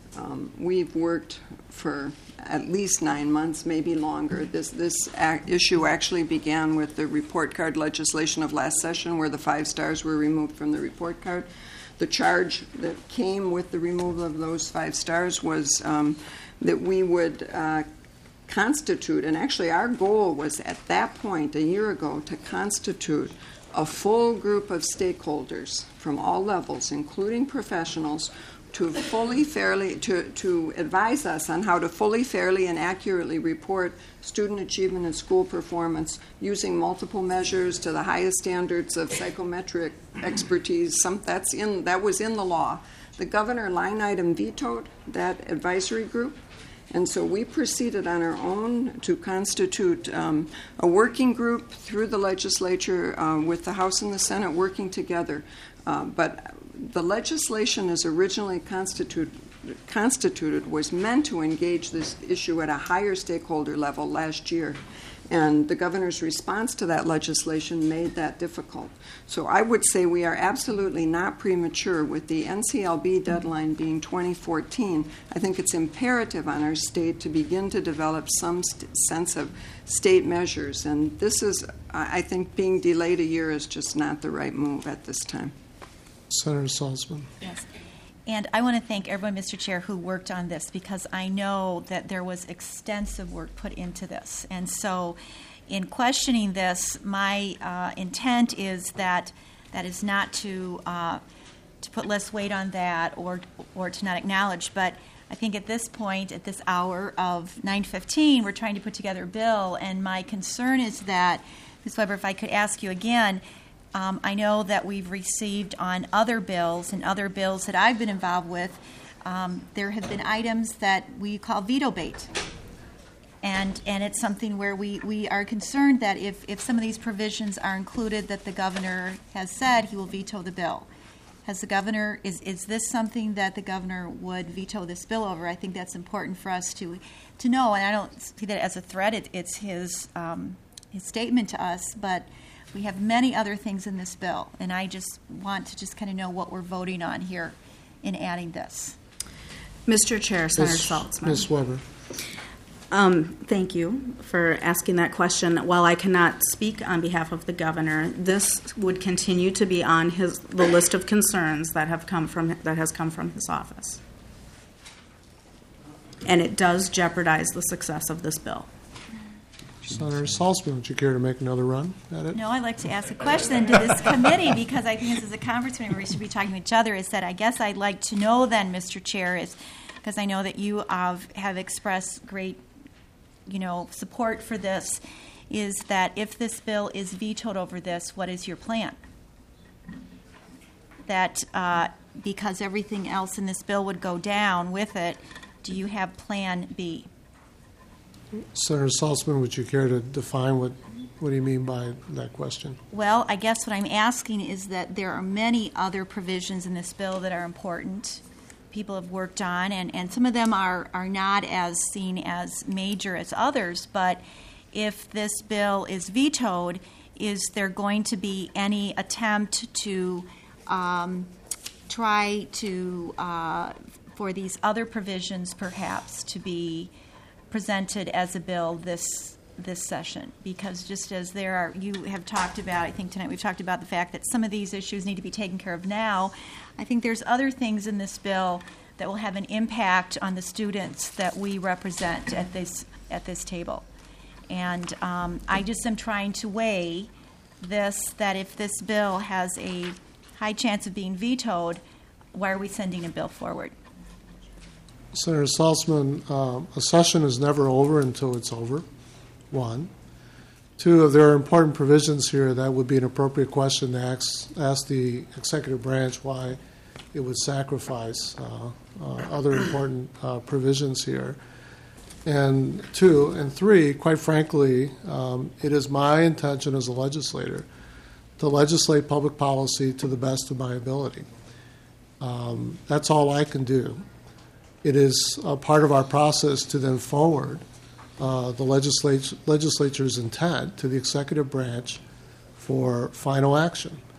Um, We've worked for at least nine months, maybe longer. This, this ac- issue actually began with the report card legislation of last session, where the five stars were removed from the report card. The charge that came with the removal of those five stars was um, that we would uh, constitute, and actually our goal was at that point, a year ago, to constitute a full group of stakeholders from all levels, including professionals, to fully, fairly, to, to advise us on how to fully, fairly, and accurately report student achievement and school performance using multiple measures to the highest standards of psychometric expertise. Some, that's in, that was in the law. The governor line item vetoed that advisory group, and so we proceeded on our own to constitute um, a working group through the legislature uh, with the House and the Senate working together. Uh, but the legislation as originally constitute, constituted was meant to engage this issue at a higher stakeholder level last year. And the governor's response to that legislation made that difficult. So I would say we are absolutely not premature with the N C L B deadline being twenty fourteen. I think it's imperative on our state to begin to develop some st- sense of state measures. And this is, I think, being delayed a year is just not the right move at this time. Senator Salzman. Yes. And I want to thank everyone, Mister Chair, who worked on this, because I know that there was extensive work put into this. And so in questioning this, my uh, intent is that that is not to uh, to put less weight on that or or to not acknowledge, but I think at this point, at this hour of nine fifteen, we're trying to put together a bill, and my concern is that, Miz Weber, if I could ask you again, Um, I know that we've received on other bills and other bills that I've been involved with, um, there have been items that we call veto bait. And and it's something where we, we are concerned that if, if some of these provisions are included, that the governor has said he will veto the bill. Has the governor, is, is this something that the governor would veto this bill over? I think that's important for us to to know, and I don't see that as a threat. It, it's his um, his statement to us, but we have many other things in this bill, and I just want to just kind of know what we're voting on here in adding this. Mister Chair, Senator Miz Saltzman. Miz Weber. Um, thank you for asking that question. While I cannot speak on behalf of the governor, this would continue to be on his the list of concerns that have come from that has come from his office, and it does jeopardize the success of this bill. Senator Salzman, would you care to make another run at it? No, I'd like to ask a question to this committee, because I think this is a conference where we should be talking to each other, is that I guess I'd like to know then, Mister Chair, is because I know that you have, have expressed great, you know, support for this, is that if this bill is vetoed over this, what is your plan? That uh, because everything else in this bill would go down with it, do you have Plan B? Senator Salzman, would you care to define what, what do you mean by that question? Well, I guess what I'm asking is that there are many other provisions in this bill that are important, people have worked on, and, and some of them are, are not as seen as major as others, but if this bill is vetoed, is there going to be any attempt to um, try to, uh, for these other provisions perhaps, to be presented as a bill this this session? Because just as there are, you have talked about, I think tonight we've talked about the fact that some of these issues need to be taken care of now. I think there's other things in this bill that will have an impact on the students that we represent at this at this table. And um, I just am trying to weigh this, that if this bill has a high chance of being vetoed, why are we sending a bill forward? Senator Salzman, uh, a session is never over until it's over, one. Two, if there are important provisions here, that would be an appropriate question to ask, ask the executive branch why it would sacrifice uh, uh, other important uh, provisions here. And two, and three, quite frankly, um, it is my intention as a legislator to legislate public policy to the best of my ability. Um, that's all I can do. It is a part of our process to then forward uh, the legislature, legislature's intent to the executive branch for final action.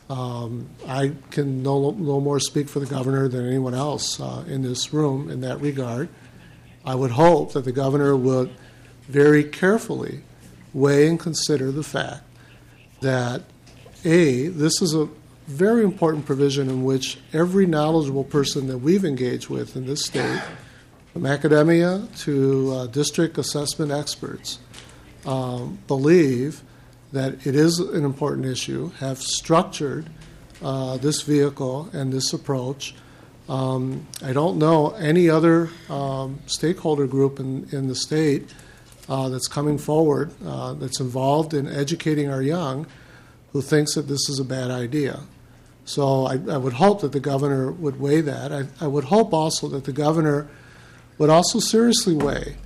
Um, I can no, no more speak for the governor than anyone else uh, in this room in that regard. I would hope that the governor would very carefully weigh and consider the fact that, A, this is a very important provision in which every knowledgeable person that we've engaged with in this state, from academia to uh, district assessment experts, um, believe that it is an important issue, have structured uh, this vehicle and this approach. Um, I don't know any other um, stakeholder group in, in the state uh, that's coming forward uh, that's involved in educating our young who thinks that this is a bad idea. So I, I would hope that the governor would weigh that. I, I would hope also that the governor would also seriously weigh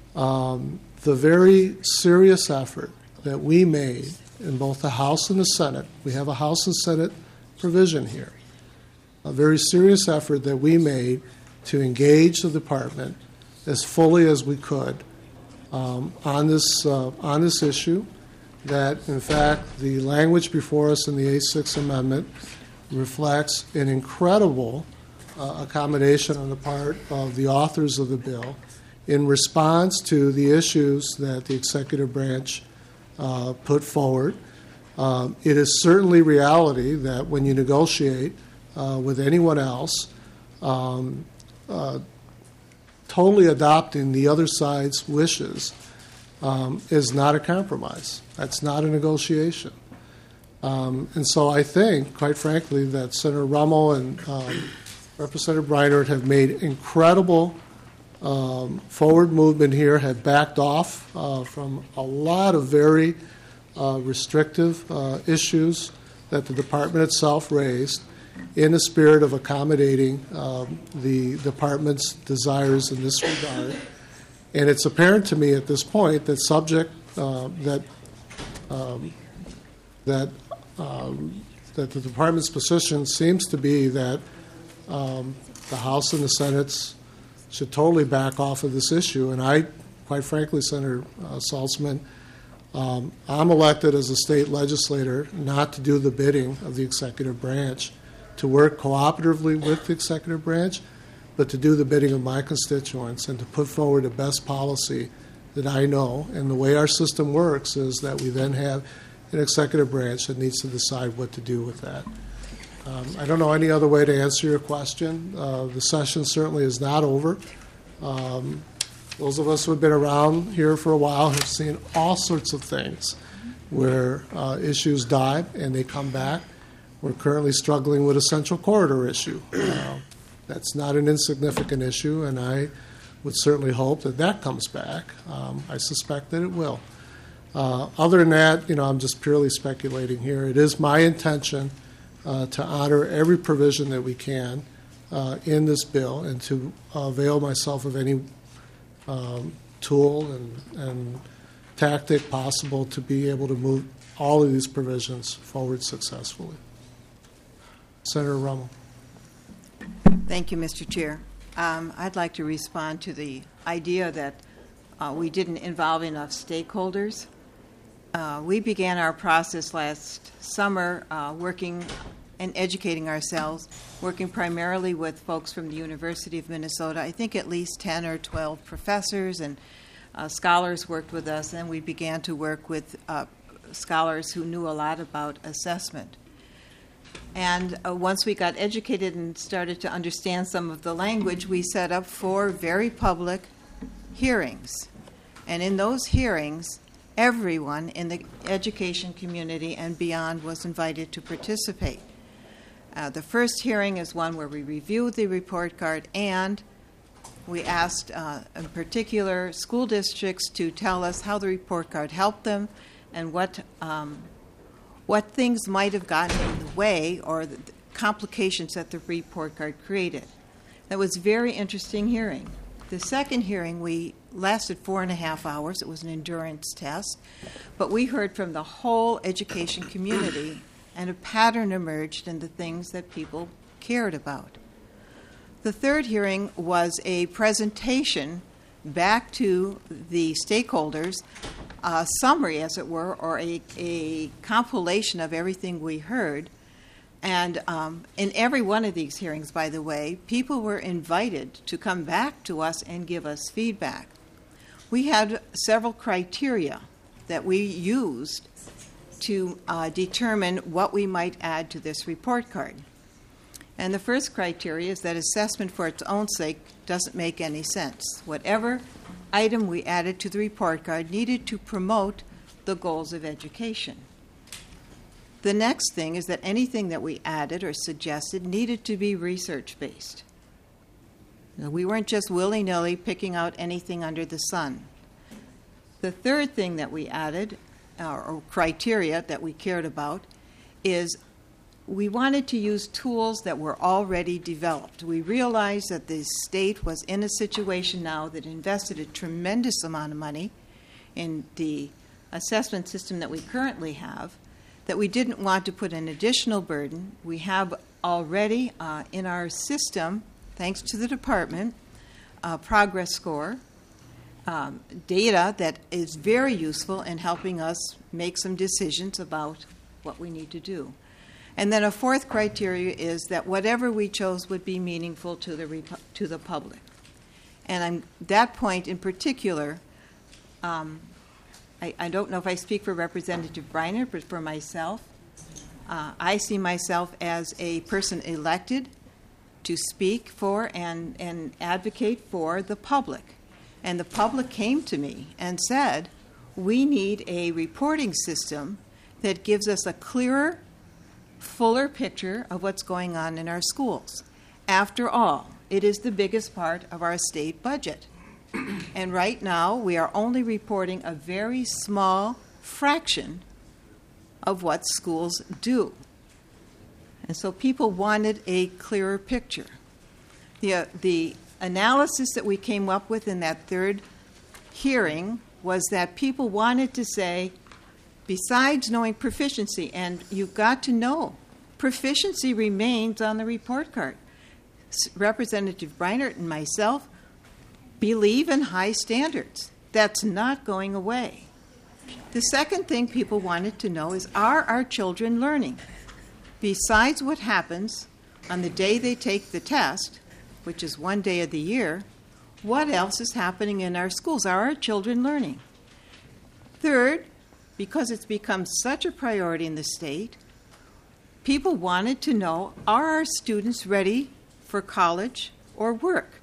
um, the very serious effort that we made in both the House and the Senate. We have a House and Senate provision here. A very serious effort that we made to engage the department as fully as we could um, on this uh, on this issue. That, in fact, the language before us in the A six Amendment reflects an incredible uh, accommodation on the part of the authors of the bill in response to the issues that the executive branch uh, put forward. Um, it is certainly reality that when you negotiate uh, with anyone else, um, uh, totally adopting the other side's wishes um, is not a compromise. That's not a negotiation. Um, and so I think, quite frankly, that Senator Rummel and um, Representative Breinert have made incredible um, forward movement here, have backed off uh, from a lot of very uh, restrictive uh, issues that the department itself raised in the spirit of accommodating um, the department's desires in this regard. And it's apparent to me at this point that subject uh, that um, that um, that the department's position seems to be that um, the House and the Senate should totally back off of this issue. And I, quite frankly, Senator uh, Saltzman, um, I'm elected as a state legislator not to do the bidding of the executive branch, to work cooperatively with the executive branch, but to do the bidding of my constituents and to put forward the best policy that I know. And the way our system works is that we then have an executive branch that needs to decide what to do with that. Um, I don't know any other way to answer your question. Uh, the session certainly is not over. Um, those of us who have been around here for a while have seen all sorts of things where uh, issues die and they come back. We're currently struggling with a Central Corridor issue. Uh, that's not an insignificant issue, and I would certainly hope that that comes back. Um, I suspect that it will. Uh, other than that, you know, I'm just purely speculating here. It is my intention uh, to honor every provision that we can uh, in this bill and to avail myself of any um, tool and, and tactic possible to be able to move all of these provisions forward successfully. Senator Rummel. Thank you, Mister Chair. Um, I'd like to respond to the idea that uh, we didn't involve enough stakeholders. Uh, we began our process last summer uh, working and educating ourselves, working primarily with folks from the University of Minnesota. I think at least ten or twelve professors and uh, scholars worked with us, and we began to work with uh, scholars who knew a lot about assessment. And uh, once we got educated and started to understand some of the language, we set up four very public hearings. And in those hearings, everyone in the education community and beyond was invited to participate. Uh, the first hearing is one where we reviewed the report card, and we asked, uh, in particular, school districts to tell us how the report card helped them and what um, what things might have gotten in the way or the complications that the report card created. That was a very interesting hearing. The second hearing we lasted four and a half hours. It was an endurance test. But we heard from the whole education community, and a pattern emerged in the things that people cared about. The third hearing was a presentation back to the stakeholders, a summary, as it were, or a, a compilation of everything we heard. And um, in every one of these hearings, by the way, people were invited to come back to us and give us feedback. We had several criteria that we used to uh, determine what we might add to this report card. And the first criteria is that assessment for its own sake doesn't make any sense. Whatever item we added to the report card needed to promote the goals of education. The next thing is that anything that we added or suggested needed to be research-based. We weren't just willy-nilly picking out anything under the sun. The third thing that we added, or, or criteria that we cared about, is we wanted to use tools that were already developed. We realized that the state was in a situation now that invested a tremendous amount of money in the assessment system that we currently have, that we didn't want to put an additional burden. We have already uh, in our system, thanks to the department, a progress score, um, data that is very useful in helping us make some decisions about what we need to do. And then a fourth criteria is that whatever we chose would be meaningful to the rep- to the public. And I'm, that point in particular, um, I, I don't know if I speak for Representative Briner, but for myself, uh, I see myself as a person elected to speak for and, and advocate for the public. And the public came to me and said, we need a reporting system that gives us a clearer, fuller picture of what's going on in our schools. After all, it is the biggest part of our state budget. And right now, we are only reporting a very small fraction of what schools do. And so people wanted a clearer picture. The, uh, the analysis that we came up with in that third hearing was that people wanted to say, besides knowing proficiency, and you've got to know, proficiency remains on the report card. S- Representative Breinert and myself believe in high standards. That's not going away. The second thing people wanted to know is, are our children learning? Besides what happens on the day they take the test, which is one day of the year, what else is happening in our schools? Are our children learning? Third, because it's become such a priority in the state, people wanted to know, are our students ready for college or work?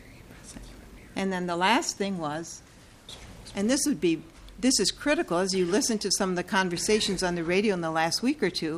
And then the last thing was, and this would be, this is critical as you listen to some of the conversations on the radio in the last week or two,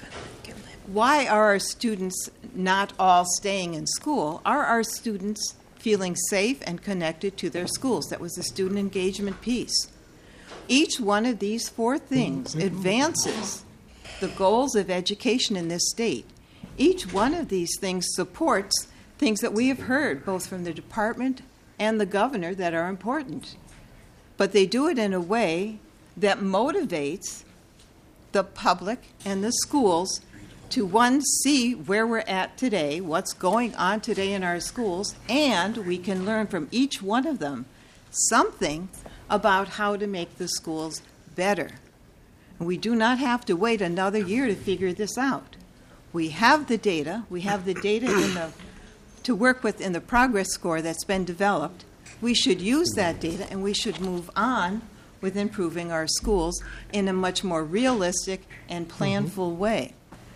why are our students not all staying in school? Are our students feeling safe and connected to their schools? That was the student engagement piece. Each one of these four things advances the goals of education in this state. Each one of these things supports things that we have heard, both from the department and the governor, that are important. But they do it in a way that motivates the public and the schools to, one, see where we're at today, what's going on today in our schools, and we can learn from each one of them something about how to make the schools better. We do not have to wait another year to figure this out. We have the data. We have the data in the, to work with in the progress score that's been developed. We should use that data, and we should move on with improving our schools in a much more realistic and planful mm-hmm. way.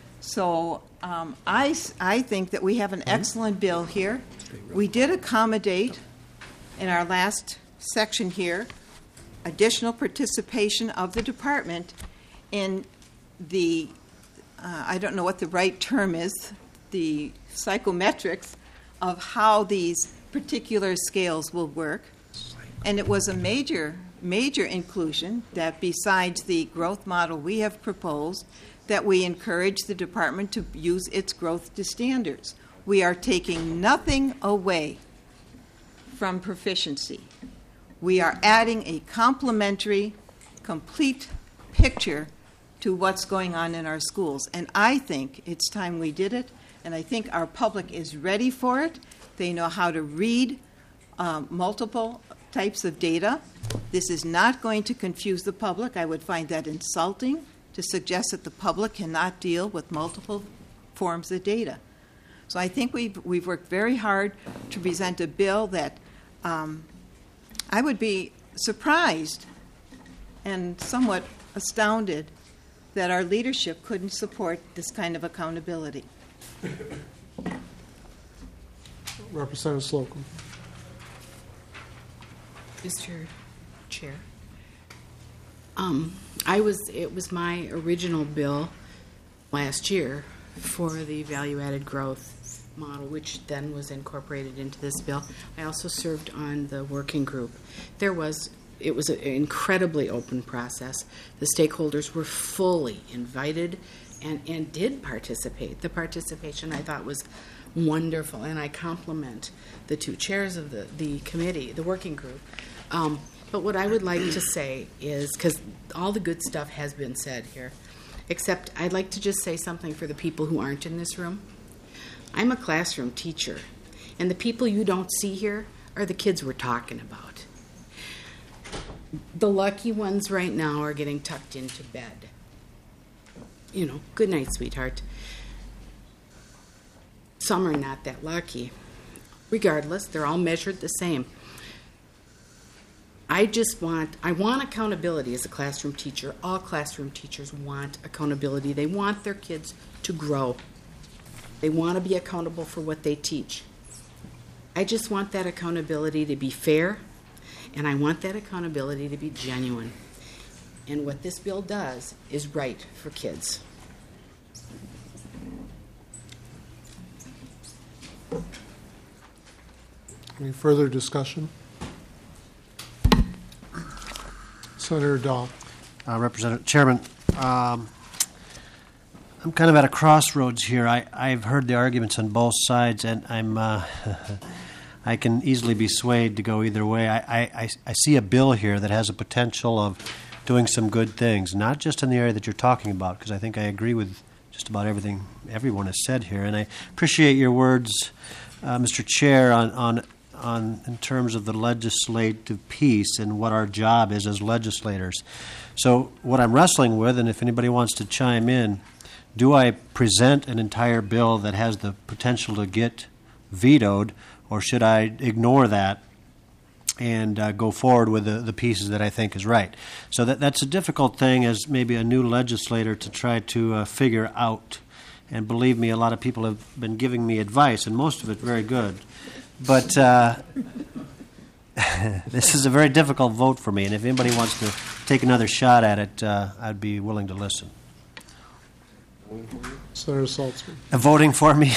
So um, I, I think that we have an excellent bill here. We did accommodate in our last section here additional participation of the department in the, uh, I don't know what the right term is, the psychometrics of how these particular scales will work. And it was a major, major inclusion that besides the growth model we have proposed, that we encourage the department to use its growth to standards. We are taking nothing away from proficiency. We are adding a complementary, complete picture to what's going on in our schools. And I think it's time we did it, and I think our public is ready for it. They know how to read um, multiple types of data. This is not going to confuse the public. I would find that insulting to suggest that the public cannot deal with multiple forms the data. So I think we've, we've worked very hard to present a bill that um, I would be surprised and somewhat astounded that our leadership couldn't support this kind of accountability. Representative Slocum. Mister Chair, um, I was, it was my original bill last year for the value-added growth model, which then was incorporated into this bill. I also served on the working group. There was, it was an incredibly open process. The stakeholders were fully invited and, and did participate. The participation, I thought, was wonderful, and I compliment the two chairs of the, the committee, the working group. Um, but what I would like to say is, because all the good stuff has been said here, except I'd like to just say something for the people who aren't in this room. I'm a classroom teacher, and the people you don't see here are the kids we're talking about. The lucky ones right now are getting tucked into bed. You know, good night, sweetheart. Some are not that lucky. Regardless, they're all measured the same. I just want, I want accountability as a classroom teacher. All classroom teachers want accountability. They want their kids to grow. They want to be accountable for what they teach. I just want that accountability to be fair, and I want that accountability to be genuine. And what this bill does is right for kids. Any further discussion? Senator Dahl. Uh, Representative Chairman, um, I'm kind of at a crossroads here. I, I've heard the arguments on both sides, and I'm uh, I can easily be swayed to go either way. I, I, I see a bill here that has a potential of doing some good things, not just in the area that you're talking about, because I think I agree with just about everything everyone has said here, and I appreciate your words, uh, Mister Chair, on, on on in terms of the legislative piece and what our job is as legislators. So what I'm wrestling with, and if anybody wants to chime in, do I present an entire bill that has the potential to get vetoed, or should I ignore that and uh, go forward with the, the pieces that I think is right? So that that's a difficult thing as maybe a new legislator to try to uh, figure out. And believe me, a lot of people have been giving me advice, and most of it very good. But uh, this is a very difficult vote for me, and if anybody wants to take another shot at it, uh, I'd be willing to listen. Senator Saltzman. Uh, voting for me?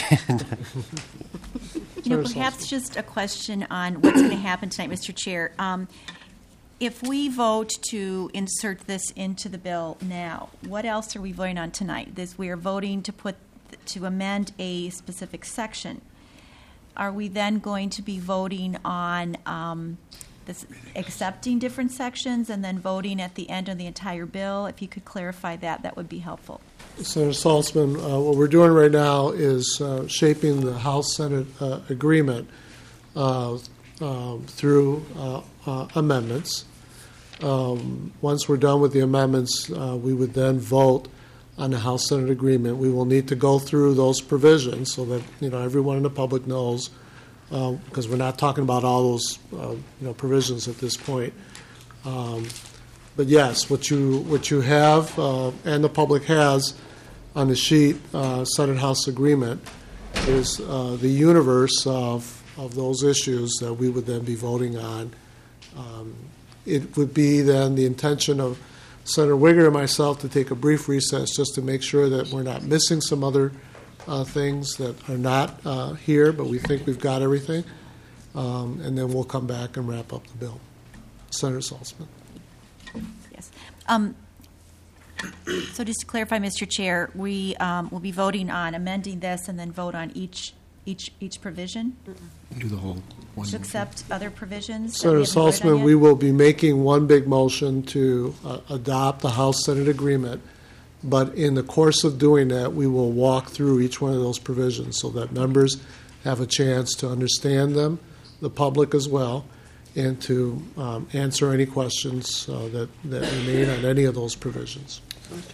You know, perhaps just a question on what's going to happen tonight, Mister Chair. Um, if we vote to insert this into the bill now, what else are we voting on tonight? This, we are voting to put to amend a specific section. Are we then going to be voting on um, this, accepting different sections and then voting at the end of the entire bill? If you could clarify that, that would be helpful. Senator Saltzman, uh, what we're doing right now is uh, shaping the House-Senate uh, agreement uh, uh, through uh, uh, amendments. Um, once we're done with the amendments, uh, we would then vote on the House-Senate agreement. We will need to go through those provisions so that you know everyone in the public knows, uh, because we're not talking about all those uh, you know provisions at this point. Um, but yes, what you what you have uh, and the public has on the sheet, uh, Senate-House agreement, is uh, the universe of of those issues that we would then be voting on. Um, it would be then the intention of Senator Wigger and myself to take a brief recess just to make sure that we're not missing some other uh, things that are not uh, here, but we think we've got everything. Um, and then we'll come back and wrap up the bill. Senator Saltzman. Yes. Um, so just to clarify, Mister Chair, we um, will be voting on amending this and then vote on each each each provision? Do the whole one. To accept other provisions? Senator that we haven't voted on Saltzman, yet? we will be making one big motion to uh, adopt the House-Senate agreement, but in the course of doing that, we will walk through each one of those provisions so that members have a chance to understand them, the public as well, and to um, answer any questions uh, that, that remain on any of those provisions. Mister Chair.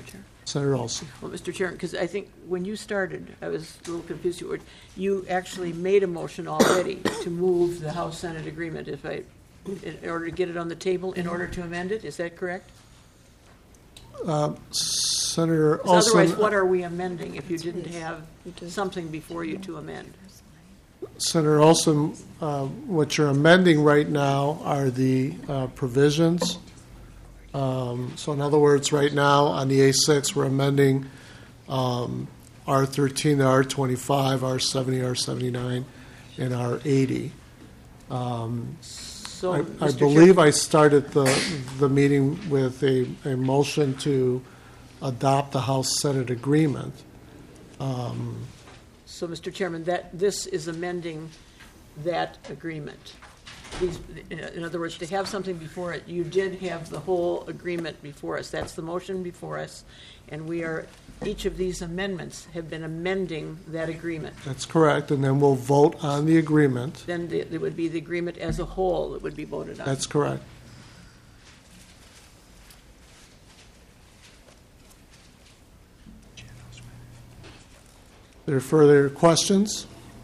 Senator Olson. Well, Mister Chairman, because I think when you started, I was a little confused. You were- You actually made a motion already to move the House-Senate agreement, if I, in order to get it on the table, in order to amend it. Is that correct? Uh, Senator 'Cause Olson. otherwise, what are we amending if you didn't have something before you to amend? Senator Olson, uh, what you're amending right now are the uh, provisions. Um, So in other words, right now on the A six, we're amending um, R thirteen to R twenty-five, R seventy, R seventy-nine, and R eighty. Um, So, I I Mister believe Chair- I started the, the meeting with a, a motion to adopt the House-Senate agreement. Um, So, Mister Chairman, that, this is amending that agreement. These, in other words, to have something before it, you did have the whole agreement before us. That's the motion before us, and we are, each of these amendments have been amending that agreement. That's correct, and then we'll vote on the agreement. Then the- it would be the agreement as a whole that would be voted on. That's correct. Are there further questions?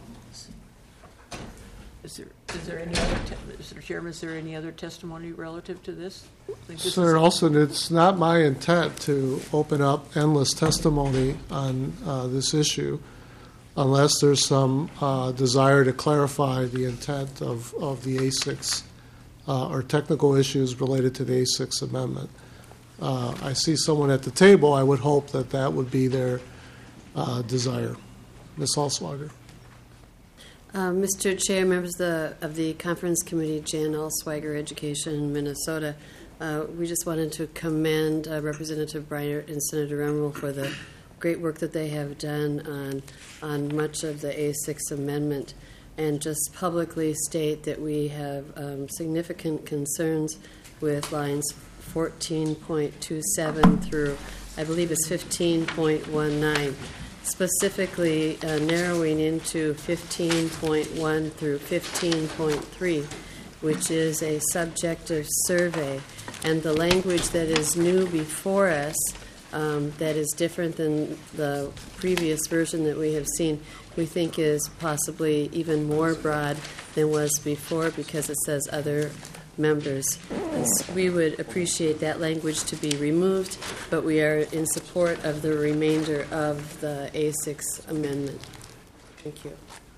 Is there, is there any other, te- Mister Chairman, is there any other testimony relative to this? I think this is- Senator Olson, it's not my intent to open up endless testimony on uh, this issue unless there's some uh, desire to clarify the intent of, of the A six uh, or technical issues related to the A six amendment. Uh, I see someone at the table. I would hope that that would be their uh, desire. Miz Alswager. Uh, Mister Chair, members of the, of the Conference Committee, Jan Alswager, Education, Minnesota, uh, we just wanted to commend uh, Representative Breyer and Senator Emerald for the great work that they have done on, on much of the A six amendment, and just publicly state that we have um, significant concerns with lines fourteen point two seven through, I believe it's fifteen point one nine. Specifically uh, narrowing into fifteen point one through fifteen point three, which is a subjective survey. And the language that is new before us, um, that is different than the previous version that we have seen, we think is possibly even more broad than was before because it says other members. We would appreciate that language to be removed, but we are in support of the remainder of the A six amendment. Thank you.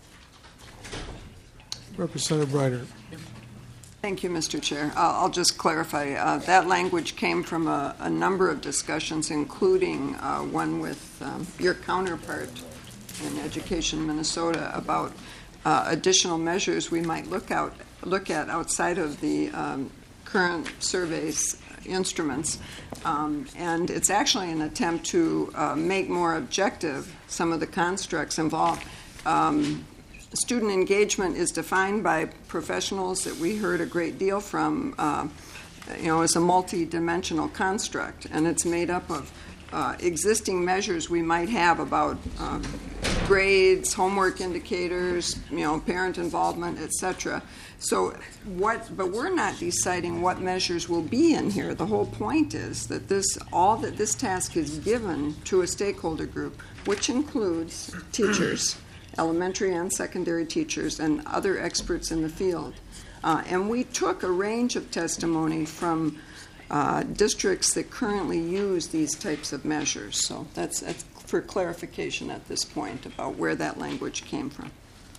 Representative Breyer. Thank you, Mister Chair. Uh, I'll just clarify. Uh, that language came from a, a number of discussions, including uh, one with um, your counterpart in Education Minnesota about uh, additional measures we might look out look at outside of the um, current surveys instruments. Um, and it's actually an attempt to uh, make more objective some of the constructs involved. Um, student engagement is defined by professionals that we heard a great deal from, uh, you know, as a multi-dimensional construct, and it's made up of uh, existing measures we might have about um, grades, homework indicators, you know, parent involvement, et cetera. So what, but we're not deciding what measures will be in here. The whole point is that this, all that this task is given to a stakeholder group, which includes teachers, elementary and secondary teachers, and other experts in the field. Uh, and we took a range of testimony from uh, districts that currently use these types of measures. So that's, that's for clarification at this point about where that language came from.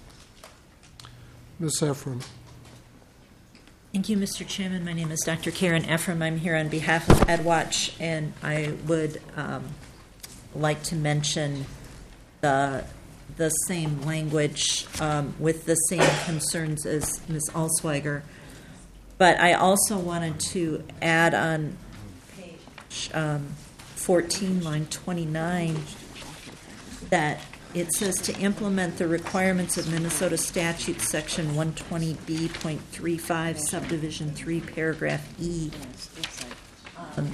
Miz Ephraim. Thank you, Mister Chairman. My name is Doctor Karen Ephraim. I'm here on behalf of EdWatch, and I would um, like to mention the the same language um, with the same concerns as Miz Alswager. But I also wanted to add on page um, fourteen, line twenty-nine, that it says to implement the requirements of Minnesota Statute Section one twenty B point three five, Subdivision three, Paragraph E. Um,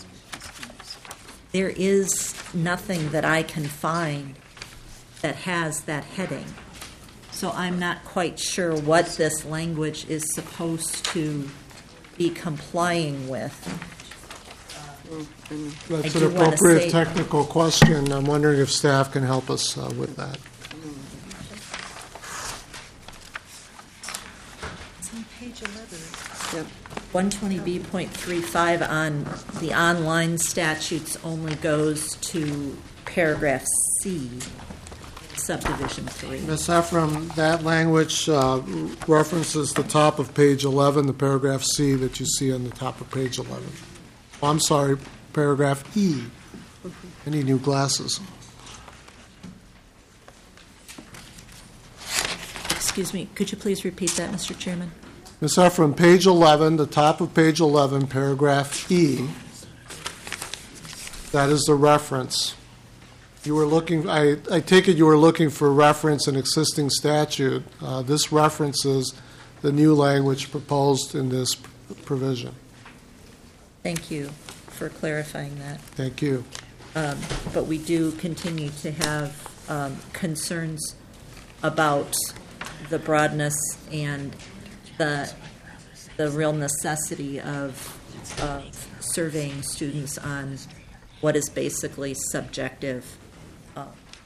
there is nothing that I can find that has that heading. So I'm not quite sure what this language is supposed to be complying with. That's I an do wanna appropriate say- technical question. I'm wondering if staff can help us uh, with that. It's on page eleven. Yep. one twenty B point three five on the online statutes only goes to paragraph C, subdivision three. Miz Ephraim, that language uh, references the top of page eleven, the paragraph C that you see on the top of page eleven. Oh, I'm sorry, paragraph E. I need new glasses. Excuse me, could you please repeat that, Mister Chairman? Miz Ephraim, page eleven, the top of page eleven, paragraph E. That is the reference. You were looking, I, I take it you were looking for reference in existing statute. Uh, this references the new language proposed in this p- provision. Thank you for clarifying that. Thank you. Um, But we do continue to have um, concerns about the broadness and the, the real necessity of, of surveying students on what is basically subjective uh,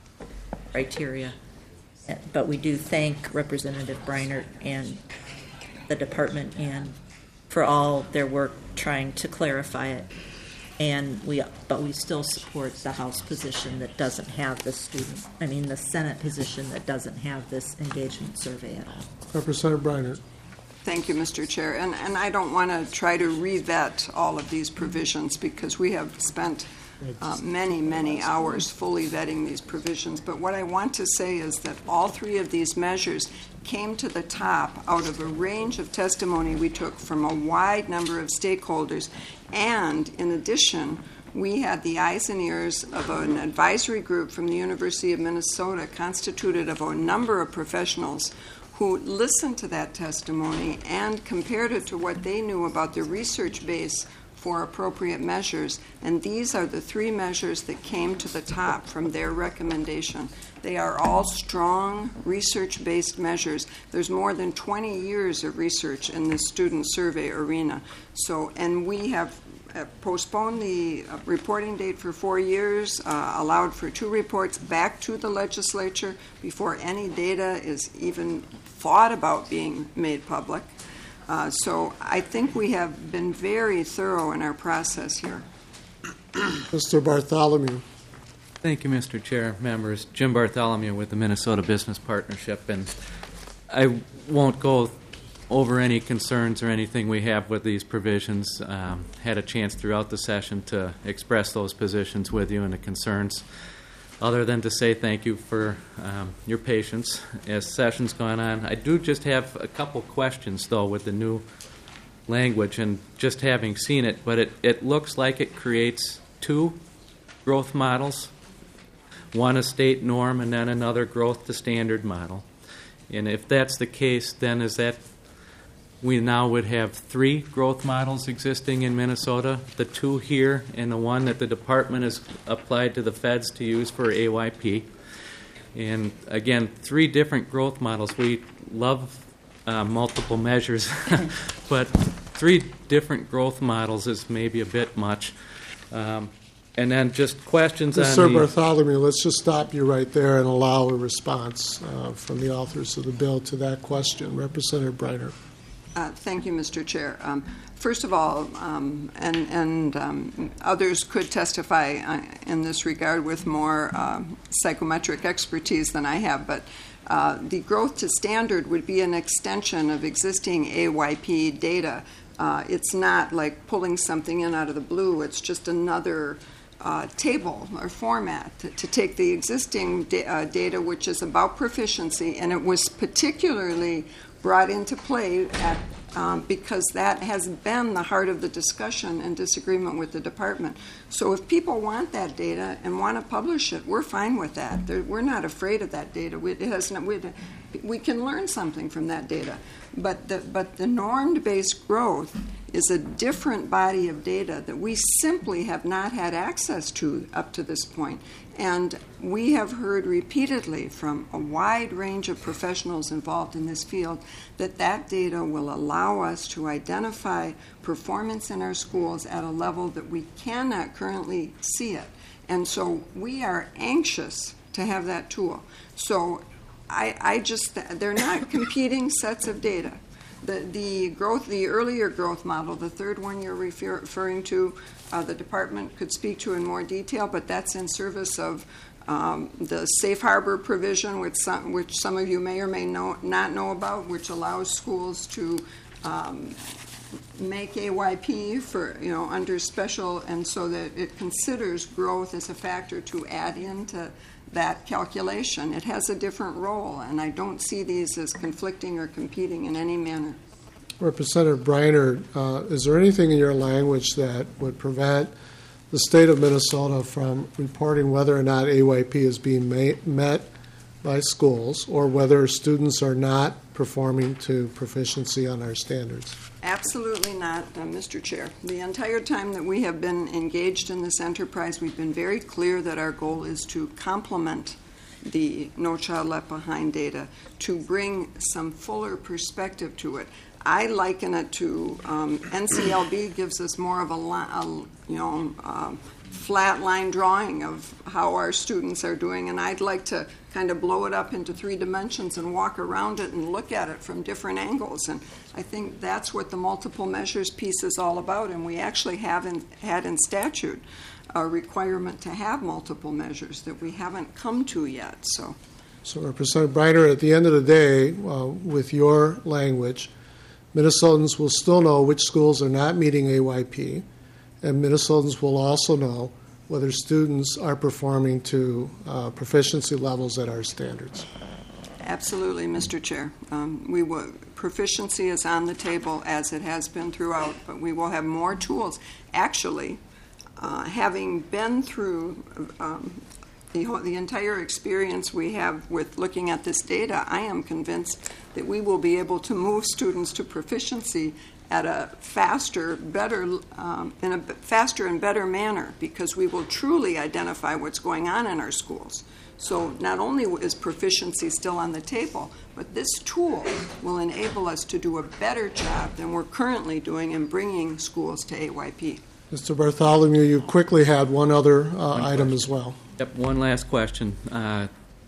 criteria. Uh, But we do thank Representative Breinert and the department and for all their work trying to clarify it. And we, but we still support the House position that doesn't have the student, I mean, the Senate position that doesn't have this engagement survey at all. Representative Breinert. Thank you, Mister Chair. And, and I don't want to try to re-vet all of these provisions because we have spent uh, many, many hours fully vetting these provisions. But what I want to say is that all three of these measures came to the top out of a range of testimony we took from a wide number of stakeholders. And in addition, we had the eyes and ears of an advisory group from the University of Minnesota constituted of a number of professionals who listened to that testimony and compared it to what they knew about the research base for appropriate measures. And these are the three measures that came to the top from their recommendation. They are all strong research-based measures. There's more than twenty years of research in the student survey arena. So, and we have uh, postponed the uh, reporting date for four years, uh, allowed for two reports back to the legislature before any data is even thought about being made public. Uh, so I think we have been very thorough in our process here. Mister Bartholomew. Thank you, Mister Chair, members. Jim Bartholomew with the Minnesota Business Partnership. And I won't go over any concerns or anything we have with these provisions. Um, had a chance throughout the session to express those positions with you and the concerns, other than to say thank you for um, your patience as session's gone on. I do just have a couple questions, though, with the new language and just having seen it, but it, it looks like it creates two growth models, one a state norm and then another growth to standard model. And if that's the case, then is that we now would have three growth models existing in Minnesota, the two here and the one that the department has applied to the feds to use for A Y P. And again, three different growth models. We love uh, multiple measures, but three different growth models is maybe a bit much. Um, and then just questions on Mister the... Bartholomew, let's just stop you right there and allow a response uh, from the authors of the bill to that question. Representative Breinert. Uh, thank you, Mister Chair. Um, first of all, um, and, and um, others could testify uh, in this regard with more uh, psychometric expertise than I have, but uh, the growth to standard would be an extension of existing A Y P data. Uh, it's not like pulling something in out of the blue. It's just another uh, table or format to, to take the existing da- uh, data, which is about proficiency, and it was particularly brought into play at, um, because that has been the heart of the discussion and disagreement with the department. So if people want that data and want to publish it, we're fine with that. They're, we're not afraid of that data. We, it has not, we, we can learn something from that data. But the, but the normed-based growth is a different body of data that we simply have not had access to up to this point. And we have heard repeatedly from a wide range of professionals involved in this field that that data will allow us to identify performance in our schools at a level that we cannot currently see it. And so we are anxious to have that tool. So I, I just, they're not competing sets of data. The, the growth, the earlier growth model, the third one you're refer, referring to, uh, the department could speak to in more detail, but that's in service of um, the safe harbor provision, which some, which some of you may or may know, not know about, which allows schools to um, make A Y P for, you know, under special, and so that it considers growth as a factor to add into that calculation. It has a different role, and I don't see these as conflicting or competing in any manner. Representative Briner, uh, is there anything in your language that would prevent the state of Minnesota from reporting whether or not A Y P is being ma- met by schools, or whether students are not performing to proficiency on our standards? Absolutely not, uh, Mister Chair. The entire time that we have been engaged in this enterprise, we've been very clear that our goal is to complement the No Child Left Behind data, to bring some fuller perspective to it. I liken it to um, N C L B gives us more of a, a you know um, flat line drawing of how our students are doing, and I'd like to kind of blow it up into three dimensions and walk around it and look at it from different angles. And I think that's what the multiple measures piece is all about, and we actually have in, had in statute a requirement to have multiple measures that we haven't come to yet. So, so Representative Briner, at the end of the day, uh, with your language, Minnesotans will still know which schools are not meeting A Y P, and Minnesotans will also know whether students are performing to uh, proficiency levels at our standards. Absolutely, Mister Chair. Um, we will, proficiency is on the table as it has been throughout, but we will have more tools. Actually, uh, having been through um, the, whole, the entire experience we have with looking at this data, I am convinced that we will be able to move students to proficiency at a faster, better, um, in a faster and better manner, because we will truly identify what's going on in our schools. So not only is proficiency still on the table, but this tool will enable us to do a better job than we're currently doing in bringing schools to A Y P. Mister Bartholomew, you quickly had one other uh, one item as well. Yep, one last question. Uh,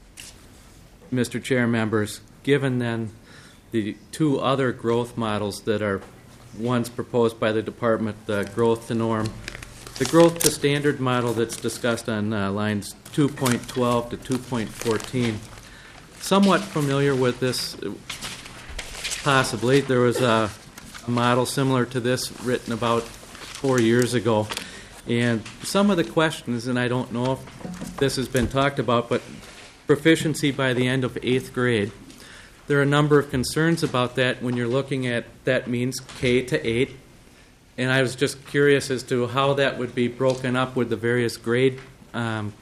Mister Chair, members, given then the two other growth models that are one's proposed by the department, the growth to norm, the growth to standard model that's discussed on uh, lines two point twelve to two point fourteen. Somewhat familiar with this, possibly. There was a, a model similar to this written about four years ago. And some of the questions, and I don't know if this has been talked about, but proficiency by the end of eighth grade. There are a number of concerns about that when you're looking at, that means K to eight. And I was just curious as to how that would be broken up with the various grade, um,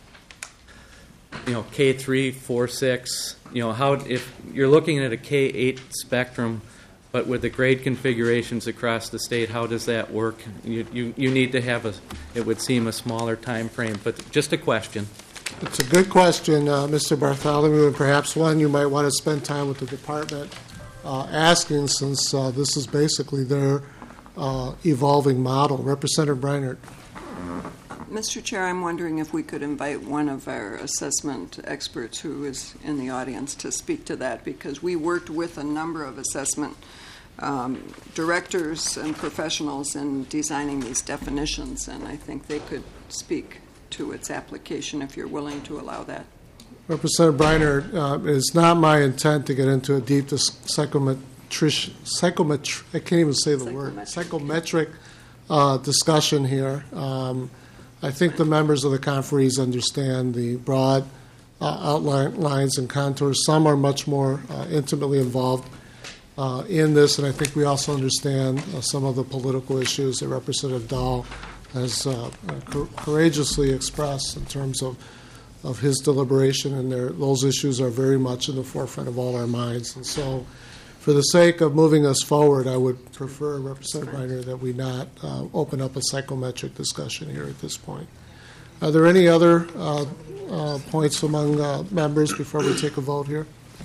you know, K three, four, six, you know, how, if you're looking at a K eight spectrum, but with the grade configurations across the state, how does that work? You, you, you need to have a, it would seem, a smaller time frame, but just a question. It's a good question, uh, Mister Bartholomew, and perhaps one you might want to spend time with the department uh, asking, since uh, this is basically their uh, evolving model. Representative Briner. Mister Chair, I'm wondering if we could invite one of our assessment experts who is in the audience to speak to that, because we worked with a number of assessment um, directors and professionals in designing these definitions, and I think they could speak to its application if you're willing to allow that. Representative Briner, uh, it is not my intent to get into a deep dis- psychometric, psychometric, I can't even say the word, psychometric uh, discussion here. Um, I think the members of the conferees understand the broad uh, outlines and contours. Some are much more uh, intimately involved uh, in this, and I think we also understand uh, some of the political issues that Representative Dahl has uh, co- courageously expressed in terms of, of his deliberation, and those issues are very much in the forefront of all our minds. And so for the sake of moving us forward, I would prefer, Representative Reiner, that we not uh, open up a psychometric discussion here at this point. Are there any other uh, uh, points among uh, members before we take a vote here?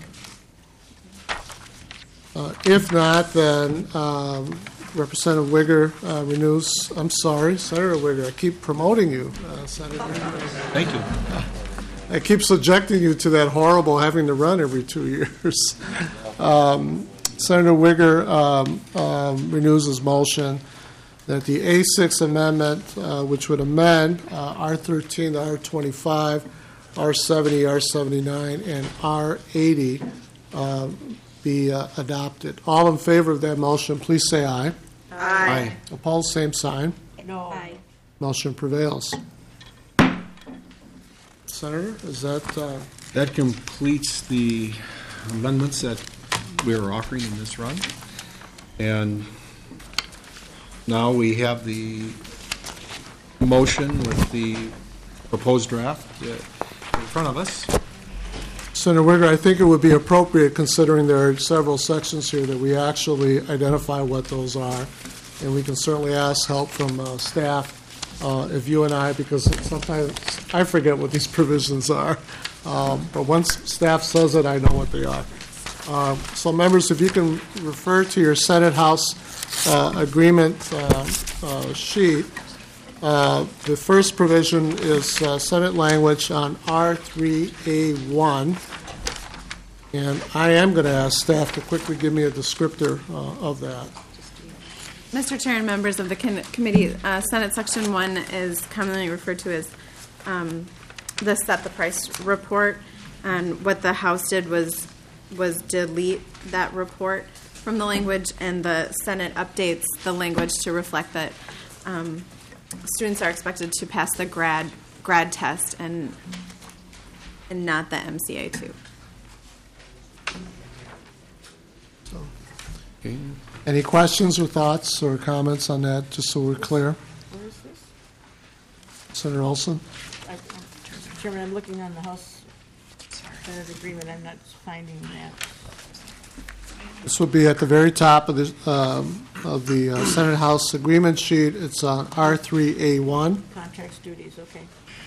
Uh, if not, then um, Representative Wigger uh, renews. I'm sorry, Senator Wigger. I keep promoting you, uh, Senator. Thank you. I keep subjecting you to that horrible having to run every two years. um, Senator Wigger um, um, renews his motion that the A six amendment, uh, which would amend uh, R thirteen to R twenty-five, R seventy, R seventy-nine, and R eighty, uh, be uh, adopted. All in favor of that motion, please say aye. Aye. Aye. Opposed, same sign. No. Aye. Motion prevails. Senator, is that... Uh, That completes the amendments that we are offering in this run. And now we have the motion with the proposed draft uh, in front of us. Senator Wigger, I think it would be appropriate, considering there are several sections here, that we actually identify what those are, and we can certainly ask help from uh, staff uh, if you and I, because sometimes I forget what these provisions are, um, but once staff says it, I know what they are. Uh, so, members, if you can refer to your Senate House uh, agreement uh, uh, sheet. Uh, the first provision is uh, Senate language on R three A one, and I am going to ask staff to quickly give me a descriptor uh, of that. Mister Chair and members of the con- committee, uh, Senate Section one is commonly referred to as um, the set the price report, and what the House did was was delete that report from the language, and the Senate updates the language to reflect that um, students are expected to pass the grad grad test and and not the M C A two. So, okay. Any questions or thoughts or comments on that, just so we're clear? Where is this? Senator Olson? I, Chairman, I'm looking on the House Senate agreement. I'm not finding that. This would be at the very top of the um, of the uh, Senate House agreement sheet. It's on R three A one. Contracts, duties, okay.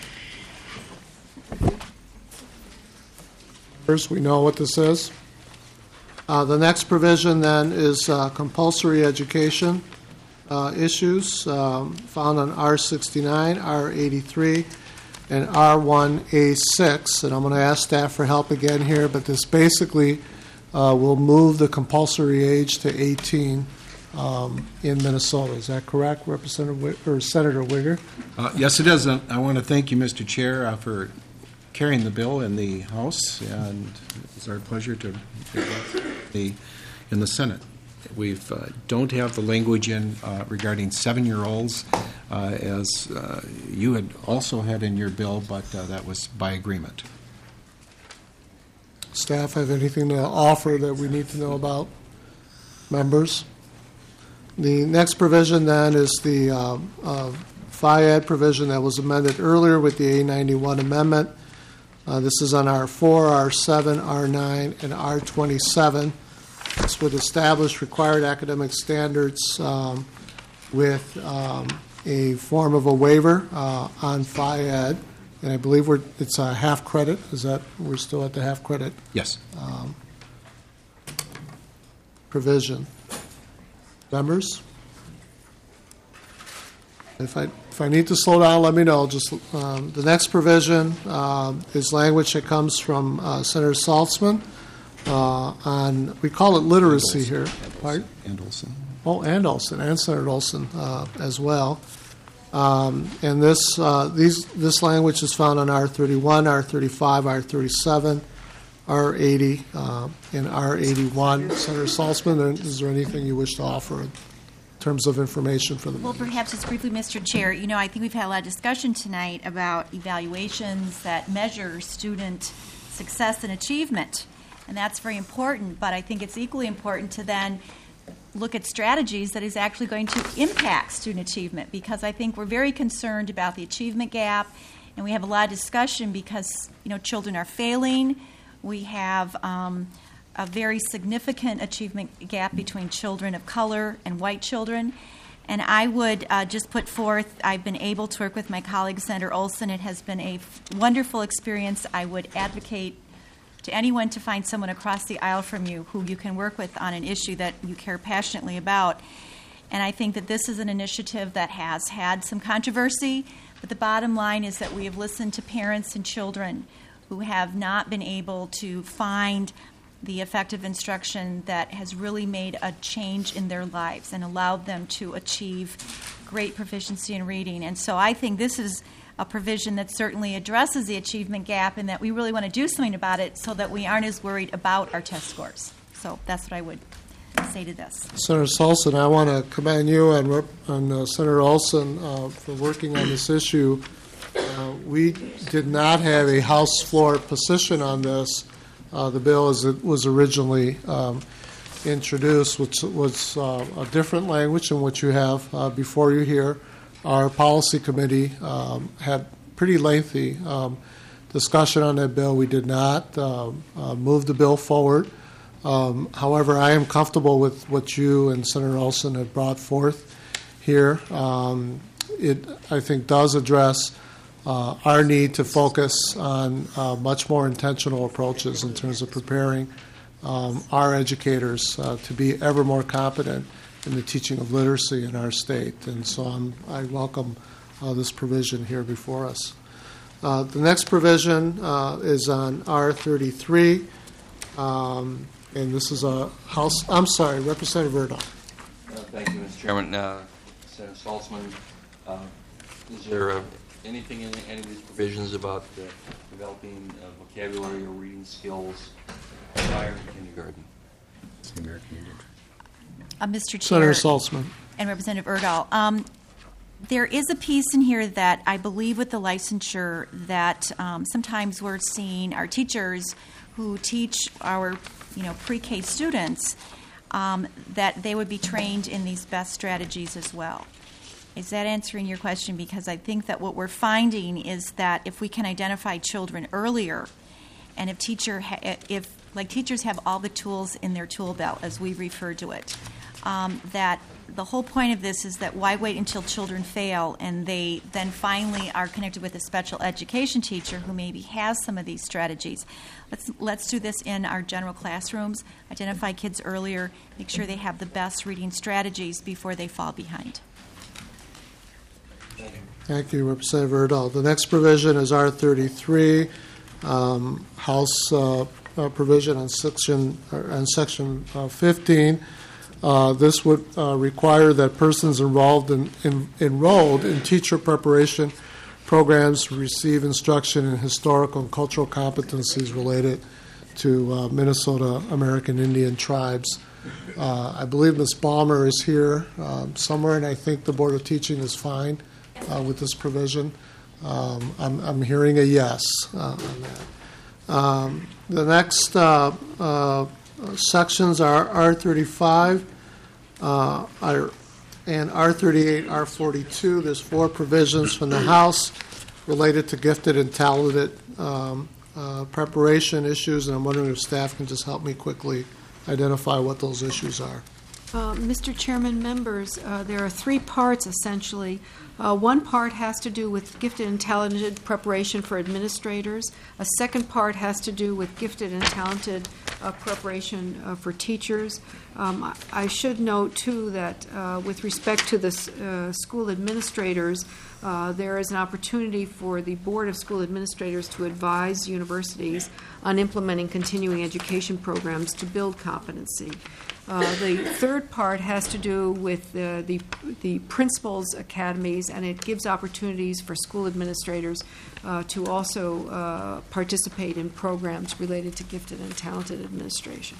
First, we know what this is. Uh, the next provision then is uh, compulsory education uh, issues um, found on R sixty-nine, R eighty-three, and R one A six. And I'm going to ask staff for help again here, but this basically uh, will move the compulsory age to eighteen um, in Minnesota. Is that correct, Representative Wig- or Senator Wigger? Uh, yes, it is. Uh, I want to thank you, Mister Chair, uh, for carrying the bill in the House, and it's our pleasure to the in the Senate. We uh, don't have the language in uh, regarding seven-year-olds, uh, as uh, you had also had in your bill, but uh, that was by agreement. Staff have anything to offer that we need to know about? Members? The next provision then is the uh, uh, F I A D provision that was amended earlier with the A ninety-one amendment. Uh, this is on R four, R seven, R nine, and R twenty-seven. This would establish required academic standards um, with um, a form of a waiver uh, on F I A D. And I believe we're, it's a half credit. Is that, we're still at the half credit? Yes. Um, provision. Members? If I if I need to slow down, let me know. Just um, the next provision um, is language that comes from uh, Senator Saltzman uh, on, we call it literacy here. Pardon? And Olson. Oh, and Olson, and Senator Olson uh, as well. Um, and this uh, these this language is found on R thirty-one, R thirty-five, R thirty-seven, R eighty, uh, and R eighty-one. Senator Saltzman, is there anything you wish to offer in terms of information for the Well, perhaps just briefly, Mister Chair, you know, I think we've had a lot of discussion tonight about evaluations that measure student success and achievement, and that's very important, but I think it's equally important to then look at strategies that is actually going to impact student achievement, because I think we're very concerned about the achievement gap, and we have a lot of discussion because, you know, children are failing. We have um, a very significant achievement gap between children of color and white children. And I would uh, just put forth, I've been able to work with my colleague, Senator Olson. It has been a f- wonderful experience. I would advocate to anyone to find someone across the aisle from you who you can work with on an issue that you care passionately about. And I think that this is an initiative that has had some controversy, but the bottom line is that we have listened to parents and children who have not been able to find the effective instruction that has really made a change in their lives and allowed them to achieve great proficiency in reading. And so I think this is a provision that certainly addresses the achievement gap and that we really want to do something about it so that we aren't as worried about our test scores. So that's what I would say to this. Senator Solson, I want to commend you and, Rep- and uh, Senator Olson uh, for working on this issue. Uh, we did not have a House floor position on this. Uh, the bill as it was originally um, introduced, which was uh, a different language than what you have uh, before you here. Our policy committee um, had pretty lengthy um, discussion on that bill. We did not uh, uh, move the bill forward. Um, however, I am comfortable with what you and Senator Olson have brought forth here. Um, it, I think, does address Uh, our need to focus on uh, much more intentional approaches in terms of preparing um, our educators uh, to be ever more competent in the teaching of literacy in our state. And so I'm, I welcome uh, this provision here before us. Uh, the next provision uh, is on R thirty-three, um, and this is a House, I'm sorry, Representative Erdahl. Uh, thank you, Mister Chairman. Uh, Senator Saltzman, uh, is there a anything in any of these provisions about uh, developing uh, vocabulary or reading skills prior to kindergarten? Uh, Mister Chair. Senator Saltzman. And Representative Erdahl. Um, there is a piece in here that I believe with the licensure that um, sometimes we're seeing our teachers who teach our, you know, pre-K students um, that they would be trained in these best strategies as well. Is that answering your question? Because I think that what we're finding is that if we can identify children earlier, and if teacher, ha- if like teachers have all the tools in their tool belt, as we refer to it, um, that the whole point of this is that why wait until children fail and they then finally are connected with a special education teacher who maybe has some of these strategies. Let's let's do this in our general classrooms. Identify kids earlier. Make sure they have the best reading strategies before they fall behind. Thank you, Representative Erdahl. The next provision is R thirty-three, um, House uh, uh, provision on section uh, on section uh, fifteen. Uh, this would uh, require that persons involved in, in enrolled in teacher preparation programs receive instruction in historical and cultural competencies related to uh, Minnesota American Indian tribes. Uh, I believe Miz Balmer is here um, somewhere, and I think the Board of Teaching is fine Uh, with this provision. Um, I'm, I'm hearing a yes uh, on that. Um, the next uh, uh, sections are R thirty-five uh, are, and R thirty-eight, R forty-two. There's four provisions from the House related to gifted and talented um, uh, preparation issues, and I'm wondering if staff can just help me quickly identify what those issues are. Uh, Mister Chairman, members, uh, there are three parts essentially. Uh, one part has to do with gifted and talented preparation for administrators. A second part has to do with gifted and talented uh, preparation uh, for teachers. Um, I, I should note, too, that uh, with respect to the uh, school administrators, uh, there is an opportunity for the Board of School Administrators to advise universities on implementing continuing education programs to build competency. Uh, the third part has to do with uh, the the principals' academies, and it gives opportunities for school administrators uh, to also uh, participate in programs related to gifted and talented administration.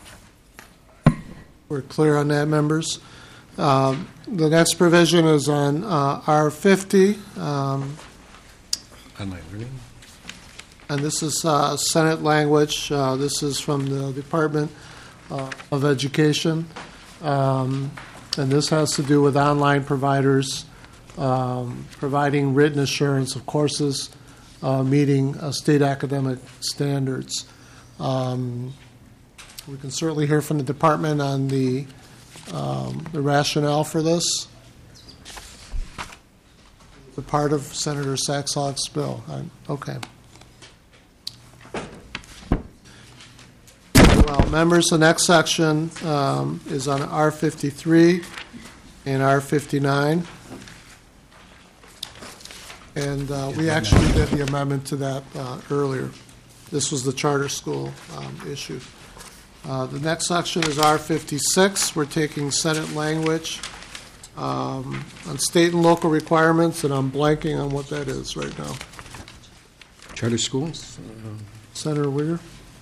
We're clear on that, members. Um, the next provision is on uh, R fifty. Um, Online learning. And this is uh, Senate language. Uh, this is from the Department uh, of Education. Um, and this has to do with online providers um, providing written assurance of courses uh, meeting uh, state academic standards. Um, we can certainly hear from the department on the, um, the rationale for this. The part of Senator Saxon's bill. I, okay. Well, members, the next section um, is on R fifty-three and R fifty-nine. And uh, we actually did the amendment to that uh, earlier. This was the charter school um, issue. Uh, the next section is R fifty-six. We're taking Senate language um, on state and local requirements, and I'm blanking on what that is right now. Charter schools? Uh, Senator Wigger?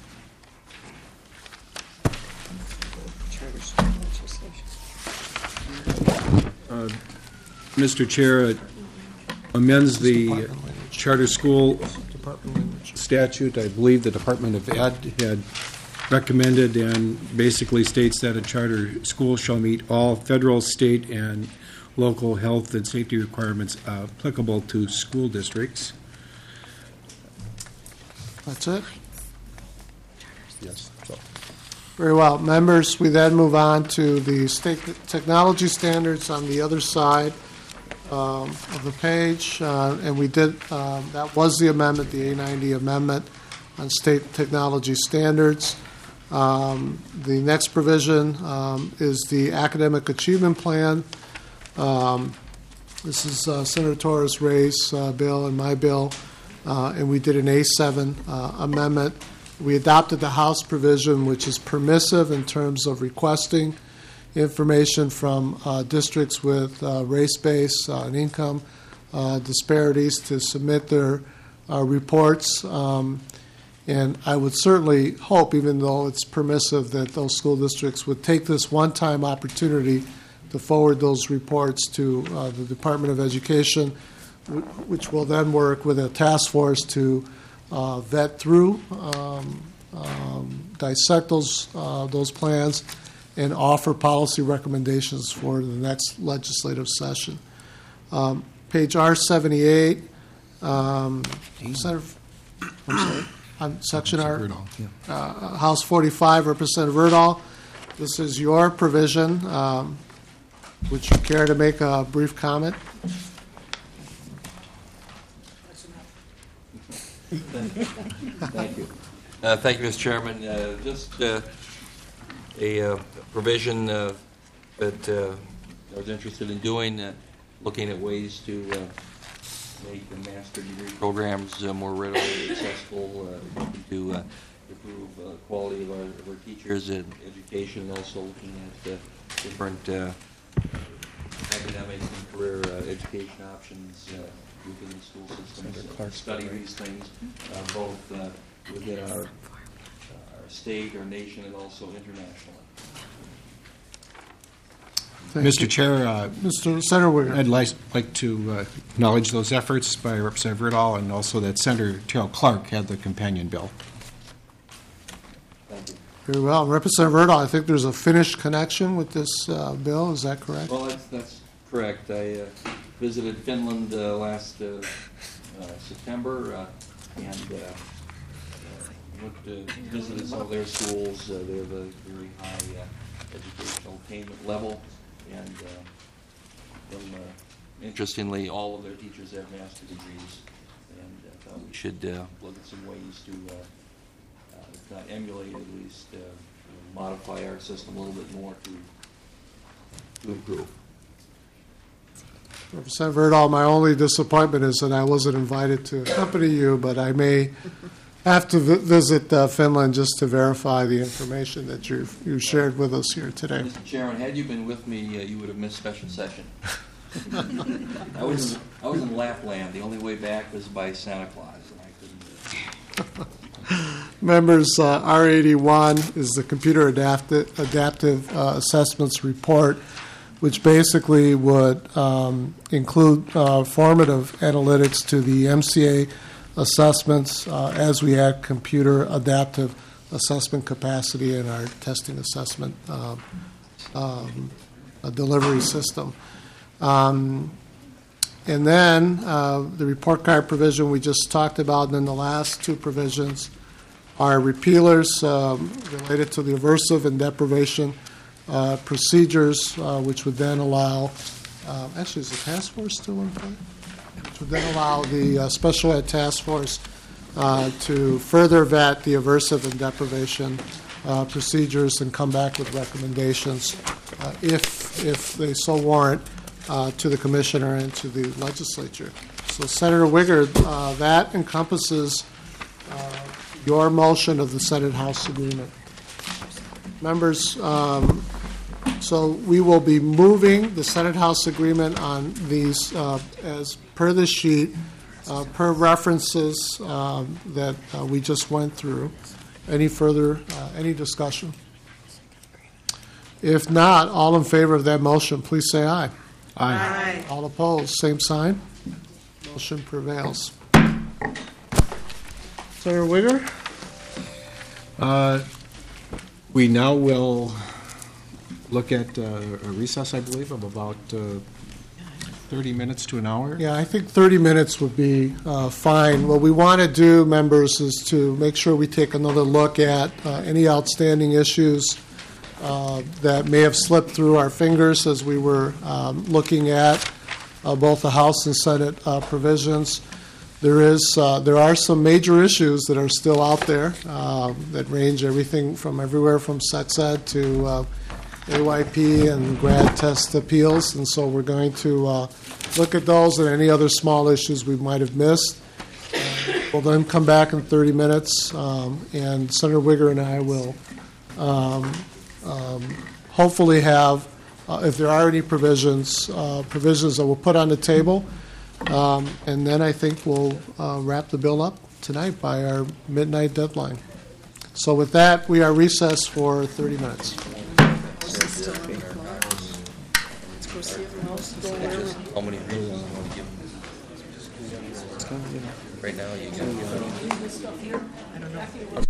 Uh, Mister Chair, it amends the charter school statute. I believe the Department of Ed had recommended and basically states that a charter school shall meet all federal, state, and local health and safety requirements uh, applicable to school districts. That's it? Yes. So. Very well. Members, we then move on to the state technology standards on the other side um, of the page. Uh, and we did, um, that was the amendment, the A ninety amendment on state technology standards. Um, the next provision um, is the academic achievement plan. Um, this is uh, Senator Torres' Ray's uh, bill and my bill, uh, and we did an A seven uh, amendment. We adopted the House provision, which is permissive in terms of requesting information from uh, districts with uh, race-based uh, and income uh, disparities to submit their uh, reports. Um, And I would certainly hope, even though it's permissive, that those school districts would take this one-time opportunity to forward those reports to uh, the Department of Education, which will then work with a task force to uh, vet through, um, um, dissect those uh, those plans, and offer policy recommendations for the next legislative session. Um, page R seventy-eight, um, Senator, I'm sorry. On section R, uh, House forty-five, Representative Erdahl. This is your provision. Um, would you care to make a brief comment? Thank you. Uh, thank you, Mister Chairman. Uh, just uh, a uh, provision uh, that uh, I was interested in doing, uh, looking at ways to uh, make the master degree programs uh, more readily accessible, uh, to uh, improve uh, quality of our, of our teachers and education, and also looking at uh, different uh, academic and career uh, education options uh, within the school systems to study these things, uh, both uh, within our, uh, our state, our nation, and also internationally. Thank Mister you. Chair, uh, Mister Senator Wigger. I'd like, like to uh, acknowledge those efforts by Representative Erdahl, and also that Senator Terrell Clark had the companion bill. Thank you. Very well. Representative Erdahl, I think there's a Finnish connection with this uh, bill. Is that correct? Well, that's, that's correct. I uh, visited Finland uh, last uh, uh, September uh, and uh, uh, looked, uh, visited some of their schools. Uh, they have a very high uh, educational attainment level. And uh, from, uh, interestingly, all of their teachers have master's degrees, and I thought we should uh, look at some ways to, uh, uh, if not emulate, at least uh, modify our system a little bit more to, to improve. Representative Erdahl, my only disappointment is that I wasn't invited to accompany you, but I may have to vi- visit uh, Finland just to verify the information that you you shared with us here today. Mister Chairman, had you been with me, uh, you would have missed special session. I was in, I was in Lapland. The only way back was by Santa Claus, and I couldn't. Members, uh, R eighty-one is the Computer Adaptive, adaptive uh, Assessments Report, which basically would um, include uh, formative analytics to the M C A assessments uh, as we add computer adaptive assessment capacity in our testing assessment uh, um, delivery system. Um, and then uh, the report card provision we just talked about, and then the last two provisions are repealers um, related to the aversive and deprivation uh, procedures, uh, which would then allow, uh, actually, is the task force still in play? Which would then allow the uh, special ed task force uh, to further vet the aversive and deprivation uh, procedures and come back with recommendations, uh, if if they so warrant, uh, to the commissioner and to the legislature. So, Senator Wigger, uh, that encompasses uh, your motion of the Senate-House agreement. Members, um, so we will be moving the Senate-House agreement on these uh, as per the sheet, uh, per references um, that uh, we just went through. Any further, uh, any discussion? If not, all in favor of that motion, please say aye. Aye. Aye. All opposed, same sign. Motion prevails. Senator Wigger? Uh, We now will look at uh, a recess, I believe, of about uh, thirty minutes to an hour. Yeah, I think thirty minutes would be uh, fine. What we want to do, members, is to make sure we take another look at uh, any outstanding issues uh, that may have slipped through our fingers as we were um, looking at uh, both the House and Senate uh, provisions. There is, uh, there are some major issues that are still out there uh, that range everything from everywhere from sex ed to uh, A Y P and grad test appeals, and so we're going to uh, look at those and any other small issues we might have missed. Uh, we'll then come back in thirty minutes, um, and Senator Wigger and I will um, um, hopefully have, uh, if there are any provisions, uh, provisions that we'll put on the table. Um, and then I think we'll uh, wrap the bill up tonight by our midnight deadline. So with that, we are recessed for thirty minutes. How many people you want to give them? Right now, you got. I don't know.